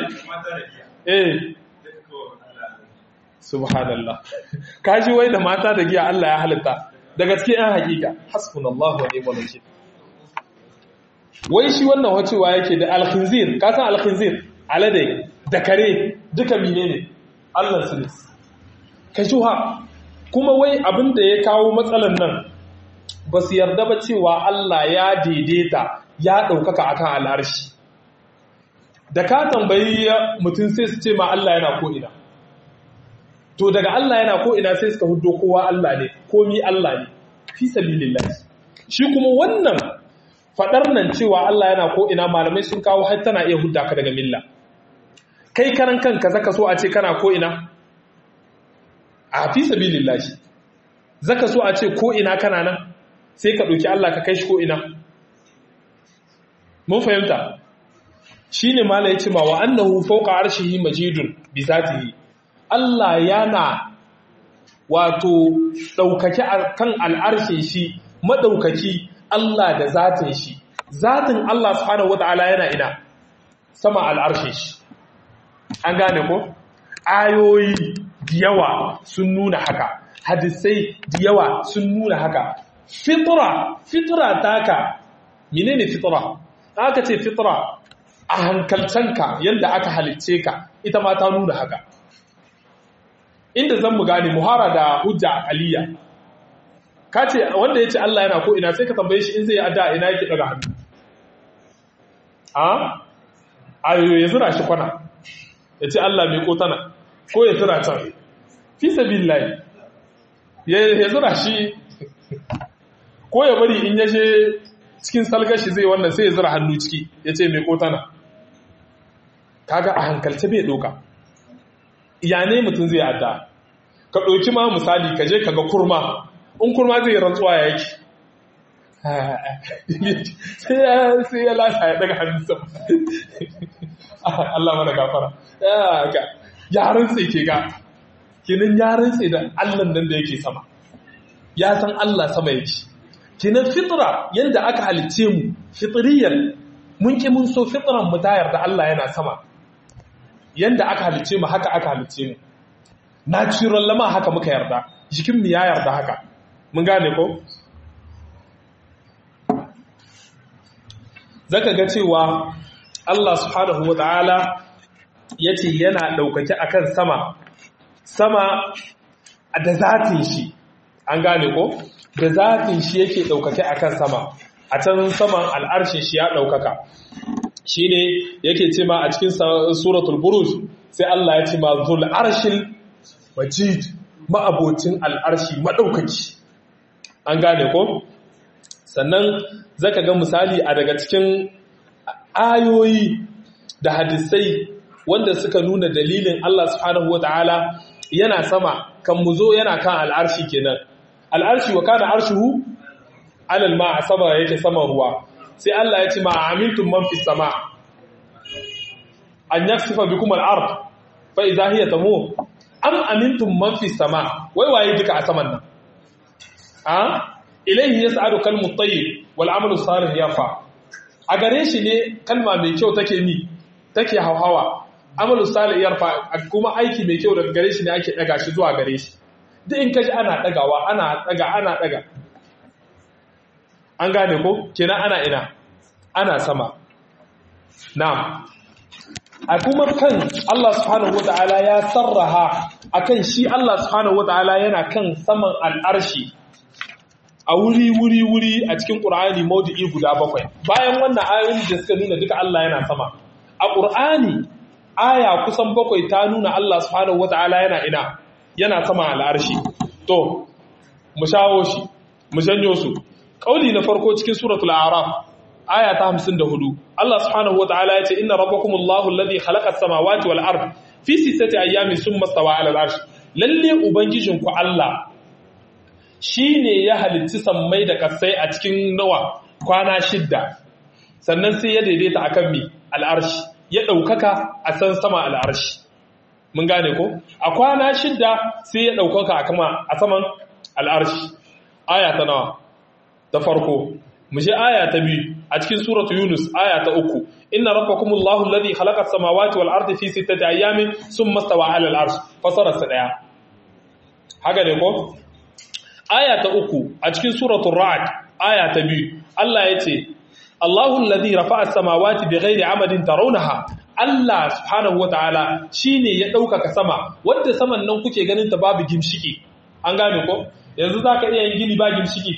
subhanallah kaji wai da mata da giya Allah ya halitta daga cikin yan hakika hasbunallahu wa ni'mal wakeel wai shi wannan wacewa yake da alkhinzir ka san alkhinzir alade da kare duka menene Allah su ne kai shuha kuma wai abin da ya kawo matsalan nan ba su yarda ba cewa Allah ya daidaita ya ɗaukaka akan al'arshi da ka tambayi mutum sai su ce ma Allah yana ko ina to daga Allah yana ko ina sai suka hudo kowa Allah ne komi Allah ne fi sabilillah shi kuma wannan fadar nan cewa Allah yana ko ina malamai sun kawo har tana iya hudda ka daga milla kai karan kanka zaka so a ce kana ko ina a fi sabilillah zaka so a ce ko ina kana nan sai ka dauki Allah ka kai shi ko ina mun fahimta shine mala yace ma wa annahu fawqa arshihi majidun bi zatihi Allah yana wato ɗaukaki kan al'arshin shi maɗaukaki Allah da zatin shi zatin Allah subhanahu wata'ala yana ina sama al'arshin shi an gane ko ayoyi da yawa sun nuna haka hadisai da yawa sun nuna haka fitra taka menene fitra aka ce fitra a hankalcanka yadda aka halicce ka ita ma ta nuna haka inda zan mu gane muhara da hujja aliyya ka ce wanda ya ce Allah yana ko ina sai ka tambaye shi in zai adda ina yake daga hannu ayoyo ya zura shi kwana ya ce Allah mai kotana ko ya zura can fi sabilillahi ya zura shi ko ya bari in yaje cikin salgashi zai wannan sai ya zura hannu ciki ya ce mai kotana kaga a hankalce bai doka ya ne mutum zai adda ka ɗauki ma misali ka je ka ga kurma in kurma zai rantsuwa ya yake sai ya lasa ya daga hannun sama Allah mana gafara yaran sai ke ga kinin yaran sai da Allah nan da yake sama ya san Allah sama yake kinin fitra yanda aka halice mu fitriyan mun ki mun so fitran mu tayar da Allah yana sama yanda aka halice mu haka aka halice mu natural lama haka muka yarda jikin mu ya yarda haka mun gane ko zaka ga cewa Allah subhanahu wataala yace yana daukake akan sama da zatin shi an gane ko da zatin shi yake daukake akan sama a can saman al'arshin shi ya daukaka shine yake ce ma a cikin suratul buruj sai Allah ya ce ma zul arshil majid ma'abocin al'arshi madaukaki an gane ko sannan zaka ga misali a daga cikin ayoyi da hadisai wanda suka nuna dalilin Allah subhanahu wataala yana sama kan mu zo yana kan al'arshi kenan al'arshi wa kana arshuhu alal ma'a sama yake saman ruwa sai Allah ya ce ma amintum man fis sama an yaksifa bikum al-ard fa idha hiya tamur am amintum man fis sama wai waye duka a saman nan ilayhi yas'adu kalmut tayyib wal amalu salih yafa a gare shi ne kalma mai kyau take hauhawa amalu salih yarfa kuma aiki mai kyau daga gare shi ne ake daga shi zuwa gare shi duk in kaji ana dagawa ana daga an gane ko kenan ana ina ana sama na'am a kuma kan Allah subhanahu wataala ya sarraha akan shi Allah subhanahu wataala yana kan saman al'arshi a wuri a cikin Qur'ani maudu'i guda 7 bayan wannan ayoyin da suka nuna duka Allah yana sama a Qur'ani aya kusan 7 ta nuna Allah subhanahu wataala yana sama al'arshi to mu shawo shi mu janyo su kauli na farko cikin suratul a'raf aya ta 54 Allah subhanahu wataala yace inna rabbakumullahu alladhi khalaqa as-samawati wal ard fi 6 ayyamin thumma stawa 'ala al-'arsh lalle ubangijinku Allah shine ya halitta sammai da kasai a cikin kwana 6 sannan sai ya daidaita akan al-'arsh ya daukaka a san sama al-'arsh mun gane ko a kwana 6 sai ya daukaka a saman al-'arsh aya ta nawa ta farko mu je aya ta 2 a cikin suratu yunus aya ta 3 inna rabbakumullahu alladhi khalaqa as-samawati wal ardi fi 6 ayyamin thumma stawa 'ala al-'arsh fasara sa daya haka ne ko aya ta 3 a cikin suratu ra'd aya ta 2 Allah yace Allahu alladhi rafa'a as-samawati bighairi 'amadin tarawnaha Allah subhanahu wataala shine ya daukaka sama wanda saman nan kuke ganin ta babu gimshiki an gane ko yanzu zaka iya yin gini ba gimshiki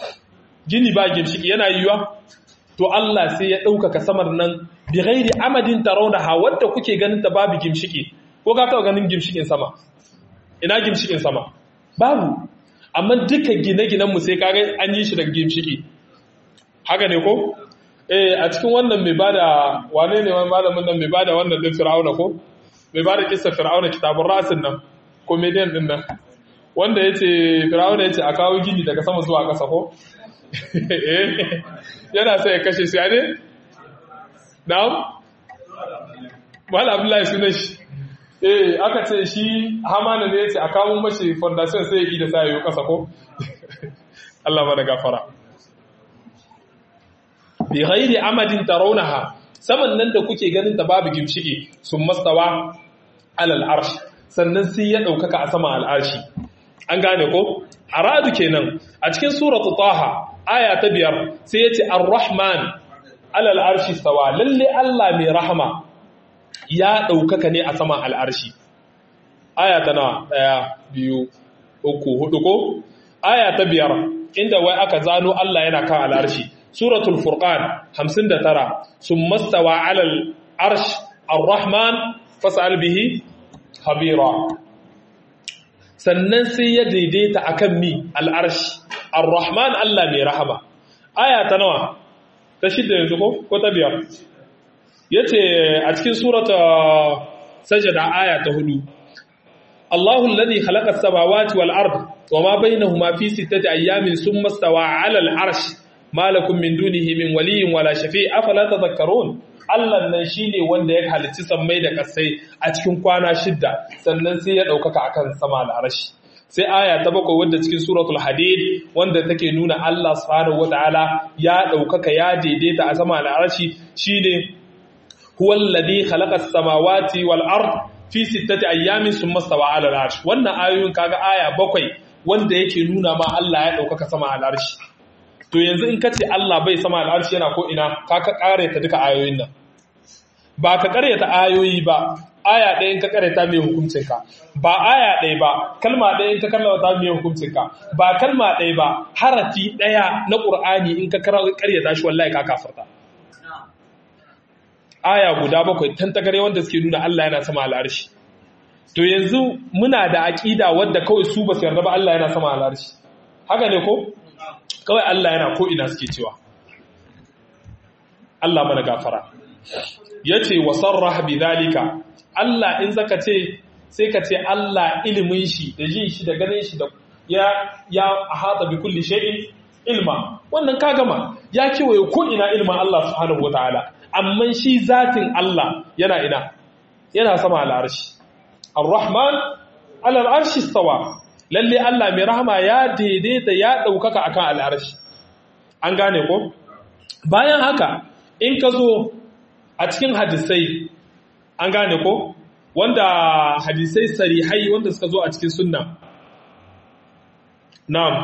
yana yiwuwa to Allah sai ya ɗaukaka samar nan bi ghairi amadin tarawnaha wadda kuke ganin ta babu gimshiki ko ka taɓa ganin gimshikin sama ina gimshikin sama babu amma duka gine-ginen mu sai kaga an yi shi daga gimshiki haka ne ko a cikin wannan mai bada wane ne wani malamin nan mai bada wannan din fir'auna ko mai bada kissa fir'auna kitabun rasin nan comedian din nan wanda yace fir'auna yace a kawo gini daga sama zuwa ƙasa ko yana sai ya kashe shi ne? na'am? Mala Abdullahi sunan shi aka ce shi hamana ne yace a kawo mashi foundation sai ya yi da sai yayi kasa ko Allah mana gafara bi ghairi amadin tarawnaha saman nan da kuke ganin ta babu gimshiki sun mastawa alal arsh sannan sai ya daukaka a sama al arshi an gane ko aradu kenan a cikin suratu taha aya ta 5 sai yace ar-rahman alal arshi stawa lalle Allah mai rahama ya daukaka ne a sama al arshi aya ta nawa 1 2 3 4 ko aya ta 5 inda wai aka zano Allah yana kan al arshi suratul furqan 59 summa stawa alal arsh ar-rahman fas'al bihi khabira sannan sai ya daidaita akan mi al-arsh ar-rahman Allah mai rahama aya ta nawa ta 6 yanzu ko ta 5 yace a cikin surata sajda aya ta 4 Allahu alladhi khalaqa as-samawati wal ard wama bainahuma fi 6 ayamin thumma stawa 'ala al-arsh ma lakum min dunihi min waliyyin wala shafi' afala tadhakkarun Allah nan shine wanda ya halicci sammai da kasai a cikin kwana 6 sannan sai ya daukaka akan sama al-arshi sai aya ta 7 wanda cikin suratul hadid wanda take nuna Allah subhanahu wataala ya daukaka ya daidaita a sama al-arshi shine huwal ladhi khalaqa as-samawati wal ard fi 6 ayyamin thumma stawa 'ala al-arsh wannan ayoyin kaga aya 7 wanda yake nuna ma Allah ya daukaka sama al-arshi to yanzu in kace Allah bai sama al-arshi yana ko ina ka kare ta duka ayoyin nan ba ka kare ta ayoyi ba aya ɗaya in ka kare ta mai hukuncin ka ba aya ɗaya ba kalma ɗaya in ka kallama ta mai hukuncin ka ba kalma ɗaya ba harafi ɗaya na Qur'ani in ka kare ta shi wallahi ka kafirta aya guda 7 tantagare wanda suke nuna Allah yana sama al-arshi to yanzu muna da aqida wadda kawai su ba su yarda ba Allah yana sama al-arshi haka ne ko kawai Allah yana ko ina suke cewa Allah mana gafara yace wasarrah bidhalika Allah in zaka ce sai ka ce Allah ilimin shi da jin shi da ganin shi da ya ahata bi kulli shay'in ilma wannan ka gama ya kewaye ko ina ilmin Allah subhanahu wataala amma shi zatin Allah yana ina yana sama al-arshi ar-rahman ala al-arshi istawa lalle Allah mai rahama ya daidaita ya daukaka akan al-arshi an gane ko bayan haka in ka zo a cikin hadisai an gane ko wanda hadisai sarihai wanda suka zo a cikin sunna na'am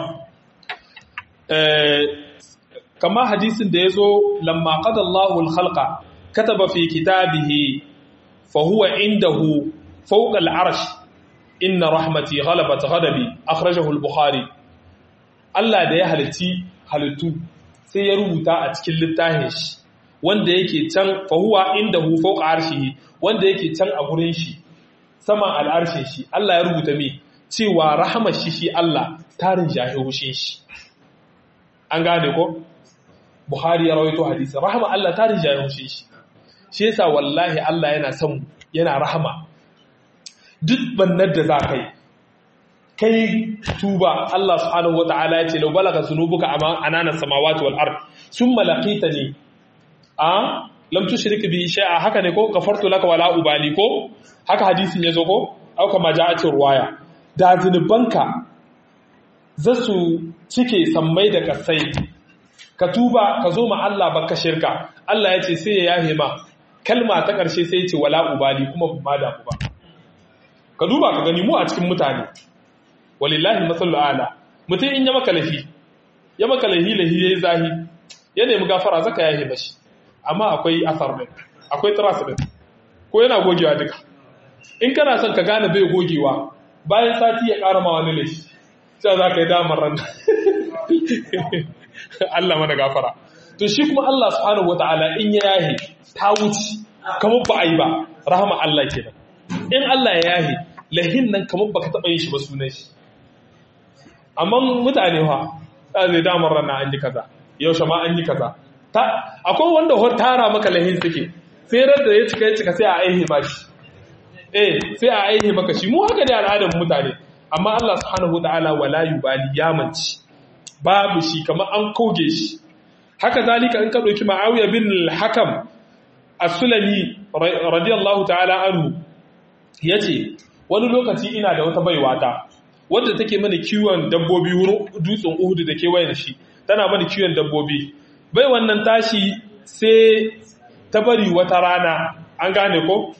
kama hadisin da yazo lamma qada Allahu al-khalqa kataba fi kitabihi fa huwa indahu fawqa al-arsh inna rahmati ghalabat ghadabi akhrajahu al-bukhari Allah da ya halittu sai ya rubuta a cikin littafin shi wanda yake can fa huwa indahu fawqa arshihi wanda yake can a gurin shi sama al-arshin shi Allah ya rubuta me cewa rahmar shi Allah tarin jahihushin shi an gane ko Bukhari ya rawaito hadisi rahama Allah tarin jahihushin shi yasa wallahi Allah yana son yana rahama duk bannar da za kai tuba Allah subhanahu wataala ya ce law balaga zunubuka anana samawati wal ard thumma laqitani lam tushrik bi shay'a haka ne ko kafartu laka wala ubali ko haka hadisin yazo ko au kama ja'atin ruwaya da zunubanka zasu cike sammai da kasai ka tuba ka zo ma Allah baka shirka Allah ya ce sai ya yahe ma kalma ta karshe sai ya ce wala ubali kuma ba da ku ba ka duba ka gani mu a cikin mutane walillahi masallu ala mutum in ya maka lahi yayi zahi ya nemi gafara zaka yahe mashi amma akwai asar din akwai trace din ko yana gogewa duka in kana son ka gane bai gogewa bayan sati ya ƙara ma wani laifi sai za ka yi damar ran Allah mana gafara to shi kuma Allah subhanahu wataala in ya yahe ta wuce kamar ba a yi ba rahama Allah kenan in Allah ya yahe lahin nan kamar baka taɓa yin shi ba sunan shi amma mutane zai damar rana an yi kaza yaushe ma an yi kaza akwai wanda tara maka lahin suke sai da ya cika sai a aihe ba shi sai a aihe maka shi mu haka ne al'adar mutane amma Allah subhanahu wataala wala yubali yamanci babu shi kamar an koge shi haka zalika in ka dauki Muawiya bin al-Hakam as-Sulami radiyallahu ta'ala anhu yace wani lokaci ina da wata baiwata wadda take mana kiwon dabbobi wurin dutsen Uhud da kewayen shi tana mana kiwon dabbobi bai wannan tashi sai ta bari wata rana an gane ko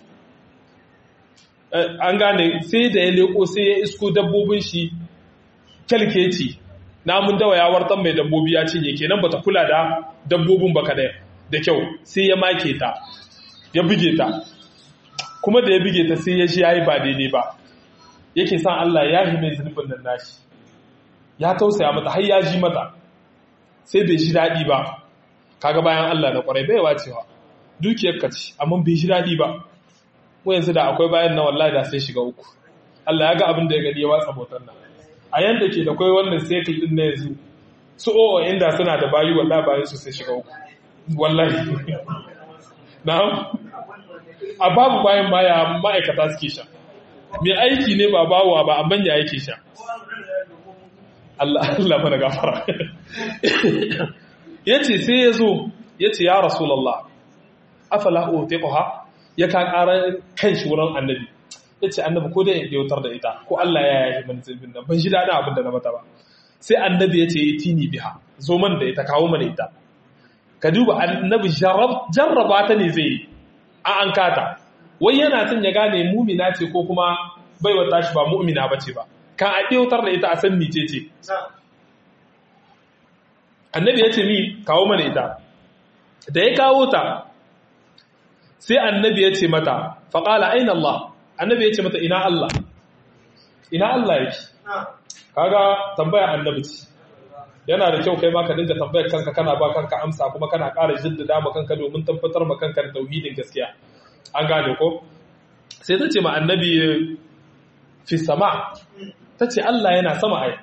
an gane sai da ya leko sai ya isko dabbobin shi kyalkeci namun dawa ya wartan mai dabbobi ya cinye kenan bata kula da dabbobin baka da kyau sai ya make ta ya buge ta kuma da ya buge ta sai ya ji yayi ba daidai ba yake san Allah ya yi mai zunubin nan nashi ya tausaya mata har ya ji mata sai bai ji daɗi ba kaga bayan Allah na kwarai bai wacewa dukiyar ka ce amma bai ji daɗi ba ko yanzu da akwai bayan na wallahi da sai shiga uku Allah ya ga abin da ya gani ya watsa motar nan a yanda ke da kai wannan cycle din na yanzu su o'o inda suna da bayi wallahi bayan su sai shiga uku wallahi na'am a babu bayan baya ma'aikata suke sha mai aiki ne ba bawa ba amma ya yake sha Allah mana gafara yace sai yazo yace ya rasulullah afala utiqha ya ka ƙara kan shi wurin annabi yace annabi ko dai ya wutar da ita ko Allah ya yi min zulbin nan ban ji dadin abin da na mata ba sai annabi yace tini biha zo man da ita kawo mana ita ka duba annabi jarraba ta ne zai an kata wai yana tun ya gane mumina ce ko kuma baiwa tashi ba mu'mina bace ba kan a ɗautar da ita a san mice ce annabi ya ce ni kawo mana ita da ya kawo ta sai annabi ya ce mata faƙala aina Allah annabi ya ce mata ina Allah yake kaga tambaya annabi ce yana da kyau kai ma ka dinga tambayar kanka kana ba kanka amsa kuma kana ƙara jaddada ma kanka domin tabbatar ma kanka da tauhidin gaskiya an gane ko sai ta ce ma annabi fi sama ta ce Allah yana sama ai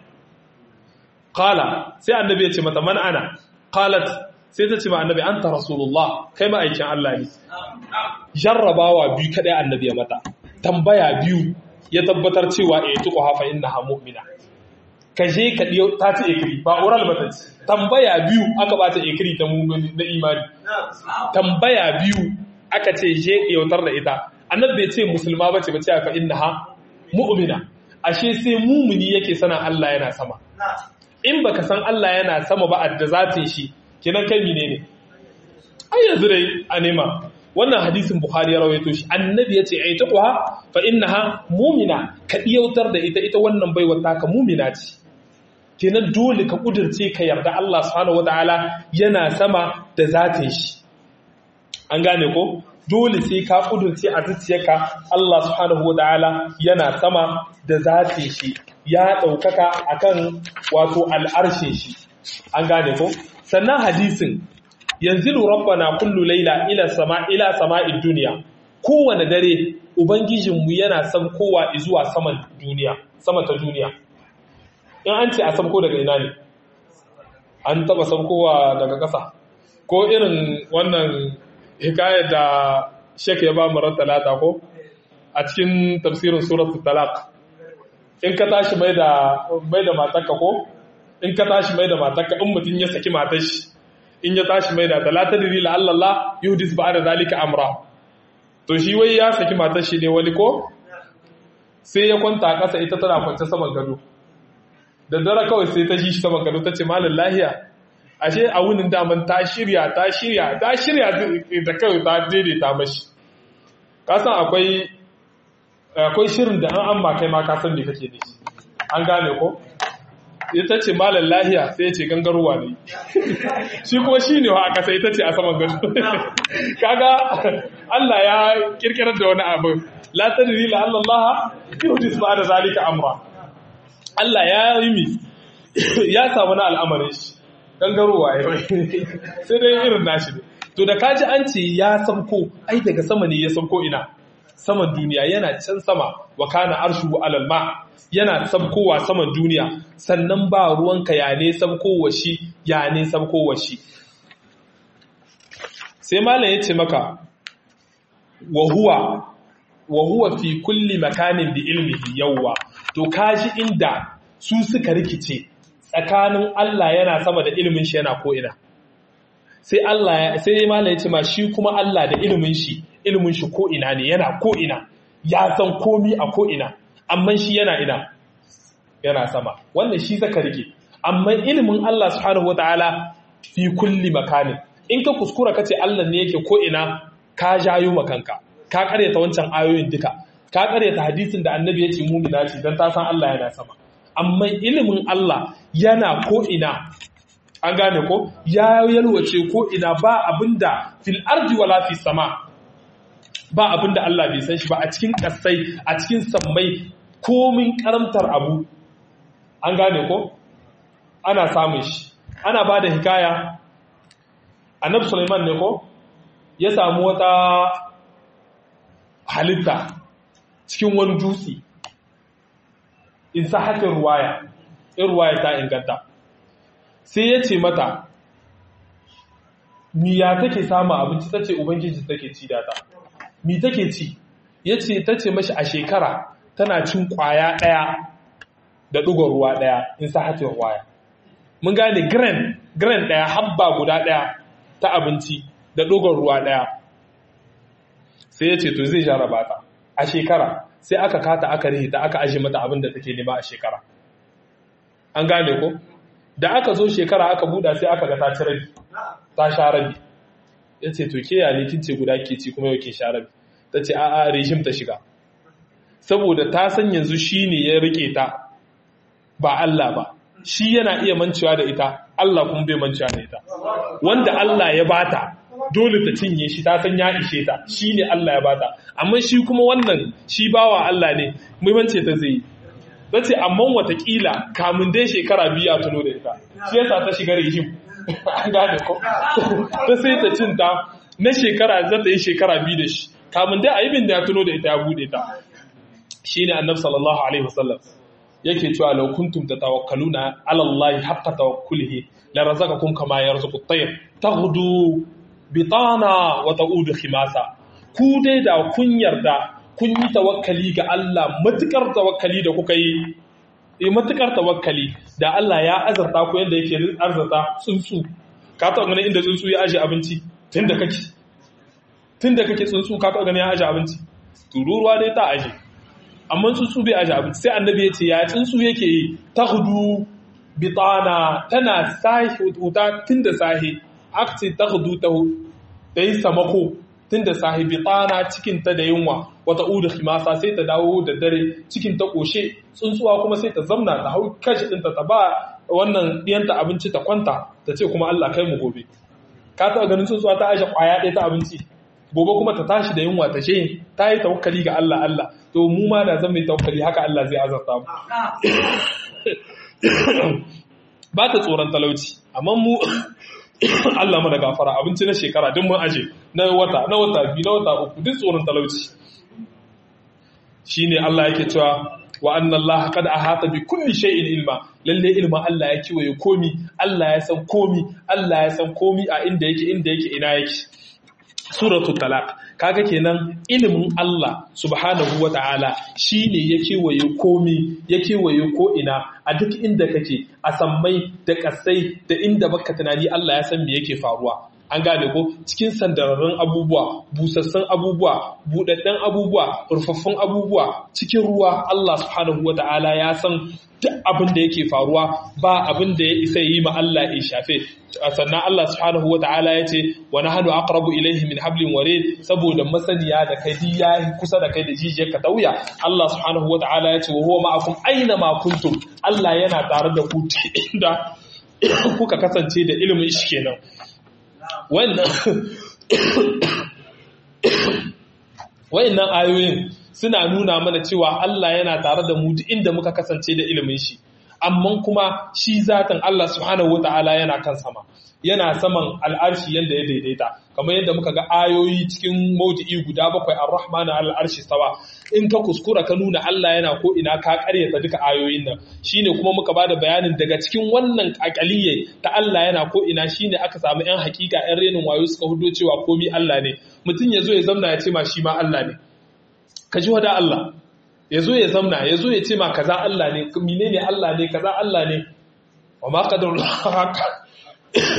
qala sai annabi ya ce mata man ana qalat sai ta ce ma annabi anta rasulullah kai ma aikin Allah ne jarrabawa biyu kadai annabi ya mata tambaya biyu ya tabbatar cewa tuqha fa innaha mu'mina kaje ka diyo ta ce ikri ba oral ba ta tambaya biyu aka bata ikri ta mu'mini na imani tambaya biyu aka ce je yautar da ita annabi bai ce musulma bace ba ce fa innaha mu'mina ashe sai mumuni yake sanan Allah yana sama in baka san Allah yana sama ba adda zatin shi kenan kai menene ai yanzu dai a nema wannan hadisin Bukhari ya rawaito shi annabi yace ai taqwa fa innaha mu'mina ka diyautar da ita wannan baiwar taka mu'mina ce kenan dole ka kudirce ka yarda Allah subhanahu wataala yana sama da zatin shi an gane ko dole sai ka kudurce a zuciyarka Allah subhanahu wataala yana sama da zatin shi ya daukaka akan wato al'arshin shi an gane ko sannan hadisin yanzilu rabbana kullu layla ila sama'id dunya kowane dare ubangijinmu yana kowa zuwa saman duniya sama ta duniya in an ce a sabko daga ina ne an taba sabkowa daga ƙasa ko irin wannan hikayar da Sheikh ya ba mu ran talata ko a cikin tafsirin suratul talaq in ka tashi mai da matarka ko in ka tashi mai da matarka in mutun ya saki matar shi in ya tashi mai da talata diri la Allah yuhdis ba'da zalika amra to shi wai ya saki matar shi ne wani ko sai ya kwanta kasa ita tana kwance saman gado da dare kawai sai ta ji shi saman gado tace malam lahiya ashe a wunin daman ta shirya da kawai ta daidaita mashi kasan akwai shirin da an amma kai ma kasan ne kake da shi an gane ko ita ce malar lahiya sai ce gangarowa ne shi kuma shi ne wa aka sai ita ce a saman gado kaga Allah ya kirkirar da wani abu la tadri la Allah yuhdis ba'da zalika amra Allah ya yi ya samu na al'amarin shi gangarowa ya sai dai irin nashi ne to da kaji an ce ya samko ai daga sama ne ya samko ina saman duniya yana can sama wa kana arshuhu alal ma yana samkowa saman duniya sannan ba ruwanka ya ne samkowa shi ya ne samkowa shi sai malam yace maka wa huwa fi kulli makanin bi ilmihi yawwa to kaji inda su suka rikice tsakanin Allah yana sama da ilimin shi yana ko ina sai malam ya ce ma shi kuma Allah da ilimin shi ko ina ne yana ko ina ya san komi a ko'ina, amma shi yana ina, yana sama. Wannan shi zaka rike. Amma ilimin Allah subhanahu wata'ala fi kulli makanin. In ka kuskura ka ce Allah ne yake ko'ina, ka jayo makanka, ka karyata wancan ayoyin duka, ka karyata hadisin da annabi ya ce mumina ce don ta san Allah yana sama. Amma ilimin Allah yana ko'ina, an gane ko? Ya yalwace ko'ina ba abinda fil ardi wala fi sama. Ba abinda Allah bai san shi ba a cikin kasai, a cikin sammai, komin karamtar abu. An gane ko? Ana samun shi. Ana ba da hikaya, annabi Sulaiman ne ko? Ya samu wata halitta cikin wani dutse. In sa haka ruwaya, in ruwaya ta inganta. Sai ya ce mata, mi ya take samu abinci, ta ce Ubangiji take ci da ta. Mi take ci? Ya ce, ta ce mashi a shekara tana cin ƙwaya ɗaya da ɗugon ruwa ɗaya, in sa haka ruwaya. Mun gane grain ɗaya, habba guda ɗaya ta abinci da ɗugon ruwa ɗaya. Sai ya ce, to zai jaraba ta. A shekara, sai aka kata aka rihita aka aje mata abin da take nema a shekara. An gane ko? Da aka zo shekara aka buɗa sai aka ga ta ci rabi, ta sha rabi. Ya ce, to ke yale kin ce guda ke ci kuma yau ke sha rabi. Ta ce, a'a rejim ta shiga. Saboda ta san yanzu shi ne ya rike ta, ba Allah ba. Shi yana iya mancewa da ita, Allah kuma bai mancewa da ita. Wanda Allah ya bata, dole ta cinye shi, ta san ya ishe ta, shi ne Allah ya bata. Amma shi kuma wannan, shi bawa Allah ne, muhimmanci ta zai yi. Ta ce, amma watakila kamun dai shekara biyu a tuno da ita, shi yasa ta shiga rejim. An gane ko? Ta sai ta cinta na shekara zai ta yi shekara biyu da shi, kamun dai a yi bin da ya tuno da ita ya bude ta. Shi ne annabi sallallahu alaihi wasallam yake cewa law kuntum tatawakkaluna ala Allah haqqa tawakkulihi la razaqakum kama yarzuqu at-tayr taghdu bitana wa ta'udu khimasa. Ku dai da kun yarda kun yi tawakkali ga Allah, matukar tawakkali da kuka yi, matukar tawakkali da Allah ya azarta ku yadda yake arzata tsuntsu. Ka taɓa ganin inda tsuntsu ya aje abinci tunda kake tsuntsu ka taɓa ganin ya aje abinci? Tururuwa dai ta aje, amma tsuntsu bai aje abinci. Sai annabi ya ce ya tsuntsu yake yi, taghdu bitana, tana sahi wuta tunda sahi, aka ce taghdu ta yi samako tunda sahi, bitana cikin ta da yunwa, wata udu khimasa sai ta dawo da dare cikin ta koshe. Tsuntsuwa kuma sai ta zamna ta hau kashi ɗinta ta ba wannan ɗiyanta abinci ta kwanta ta ce kuma Allah kai mu gobe. Ka taɓa ganin tsuntsuwa ta aje ƙwaya ɗaya ta abinci, gobe kuma ta tashi da yunwa ta she, ta yi tawakkali ga Allah. To mu ma da zan mai tawakkali haka Allah zai azarta mu. Ba ta tsoron talauci, amma mu Allah mana gafara, abinci na shekara duk mun aje, na wata biyu, na wata uku, duk tsoron talauci. Shine Allah yake cewa wa anna Allah qad ahata bi kulli shay'in ilma. Lalle ilmin Allah ya kiwaye komi, Allah ya san komi a inda yake ina yake. Suratul Talaq. Kaga kenan ilimin Allah subhanahu wata'ala shine ya kewaye komi, ya kewaye ko ina, a duk inda kake, a sammai da kasai da inda baka tunani Allah ya san me yake faruwa. An gane ko? Cikin sandararrun abubuwa, busassun abubuwa, budadden abubuwa, rufaffun abubuwa, cikin ruwa Allah subhanahu wata'ala ya san duk abin da yake faruwa, ba abin da ya isa yi ma Allah ya shafe. Sannan Allah subhanahu wata'ala ya ce wa nahnu aqrabu ilayhi min hablin warid, saboda masaniya da kai ya kusa da kai da jijiyar ka tauya. Allah subhanahu wata'ala ya ce wa huwa ma'akum aina ma kuntum. Allah yana tare da ku inda kuka kasance da ilimin shi kenan. Wayannan ayoyin suna nuna mana cewa Allah yana tare da mu duk inda muka kasance da ilimin shi, amma kuma shi zatin Allah subhanahu wata'ala yana kan sama, yana saman al'arshi yanda ya daidaita, kamar yadda muka ga ayoyi cikin mawdi'i guda 7 ar-rahmanu al-arshi stawa. In ka kuskura ka nuna Allah yana ko ina, ka karyata duka ayoyin nan. Shine kuma muka bada bayanin daga cikin wannan akaliyye ta Allah yana ko ina, shine aka samu ƴan hakika ƴan renin wayo suka hudo cewa komai Allah ne. Mutum yazo ya zamna ya ce ma shi ma Allah ne. Ka ji wada Allah. Yazo ya zamna, yazo ya ce ma kaza Allah ne, menene Allah ne, kaza Allah ne. Wa ma qadarullah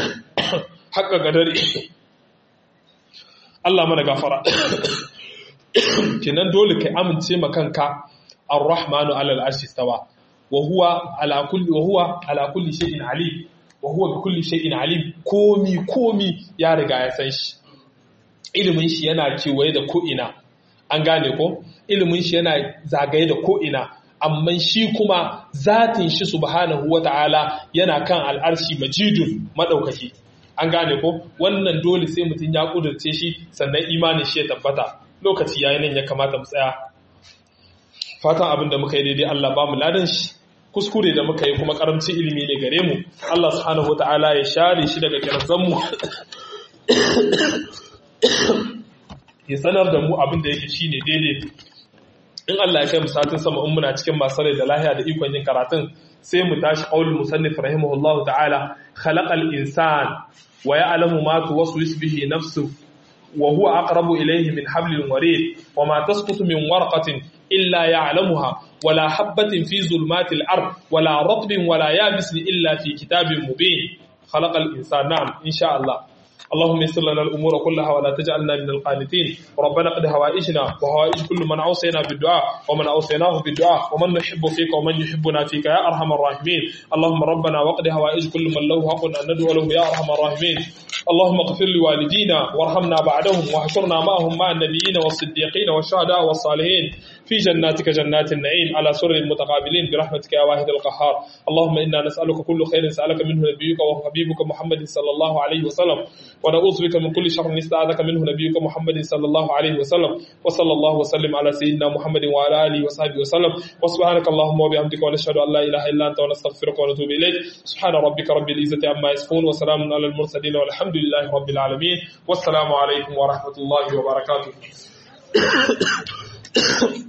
haqqa qadari. Allah mana gafara. kenan dole kai amince ma kanka ar-rahmanu ala al-arshi stawa wa huwa ala kulli shay'in alim wa huwa bi kulli shay'in alim, komi ya riga ya san shi, ilimin shi yana kewaye da ko'ina, an gane ko ilimin shi yana zagaye da ko'ina, amma shi kuma zatin shi subhanahu wata'ala yana kan al'arshi majidun madaukaki, an gane ko wannan dole sai mutum ya kudurce shi sannan imanin shi ya tabbata. Lokaci yayin nan ya kamata mu tsaya, fatan abin da muka yi daidai Allah ba mu ladan shi, kuskure da muka yi kuma karamci ilimi ne gare mu, Allah subhanahu wata'ala ya share shi daga kirazan mu ya sanar da mu abin da yake shine daidai. In Allah ya kai mu satin sama in muna cikin masu rai da lahiya da ikon yin karatun sai mu tashi qaulul musannif rahimahullahu ta'ala khalaqal insan wa ya'lamu ma tuwaswisu bihi nafsuhu wa huwa aqrabu ilayhi min hablil warid wa ma tasqutu min warqatin illa ya'lamuha wa la habatin fi zulmatil ard wa la ratbin wa la yabisin illa fi kitabin mubin. Khalaqal insan, na'am insha Allah. اللهم يسر لنا الأمور كلها ولا تجعلنا من القانتين. ربنا قد هوائجنا وهوائج كل من أوصينا بالدعاء ومن أوصيناه بالدعاء ومن نحب فيك ومن يحبنا فيك يا أرحم الراحمين. اللهم ربنا وقد هوائج كل من له حق أن ندعو له يا أرحم الراحمين. اللهم اغفر لوالدينا وارحمنا بعدهم واحشرنا معهم مع النبيين والصديقين والشهداء والصالحين في جناتك جنات النعيم على سرر المتقابلين برحمتك يا واحد القهار. اللهم إنا نسألك كل خير سألك منه نبيك وحبيبك محمد صلى الله عليه وسلم ونعوذ بك من كل شر استعاذك منه نبيك محمد صلى الله عليه وسلم. وصلى الله وسلم على سيدنا محمد وعلى آله وصحبه وسلم. وسبحانك اللهم وبحمدك ونشهد أن لا إله إلا أنت ونستغفرك ونتوب إليك. سبحان ربك رب العزة عما يصفون وسلام على المرسلين والحمد لله رب العالمين. والسلام عليكم ورحمة الله وبركاته.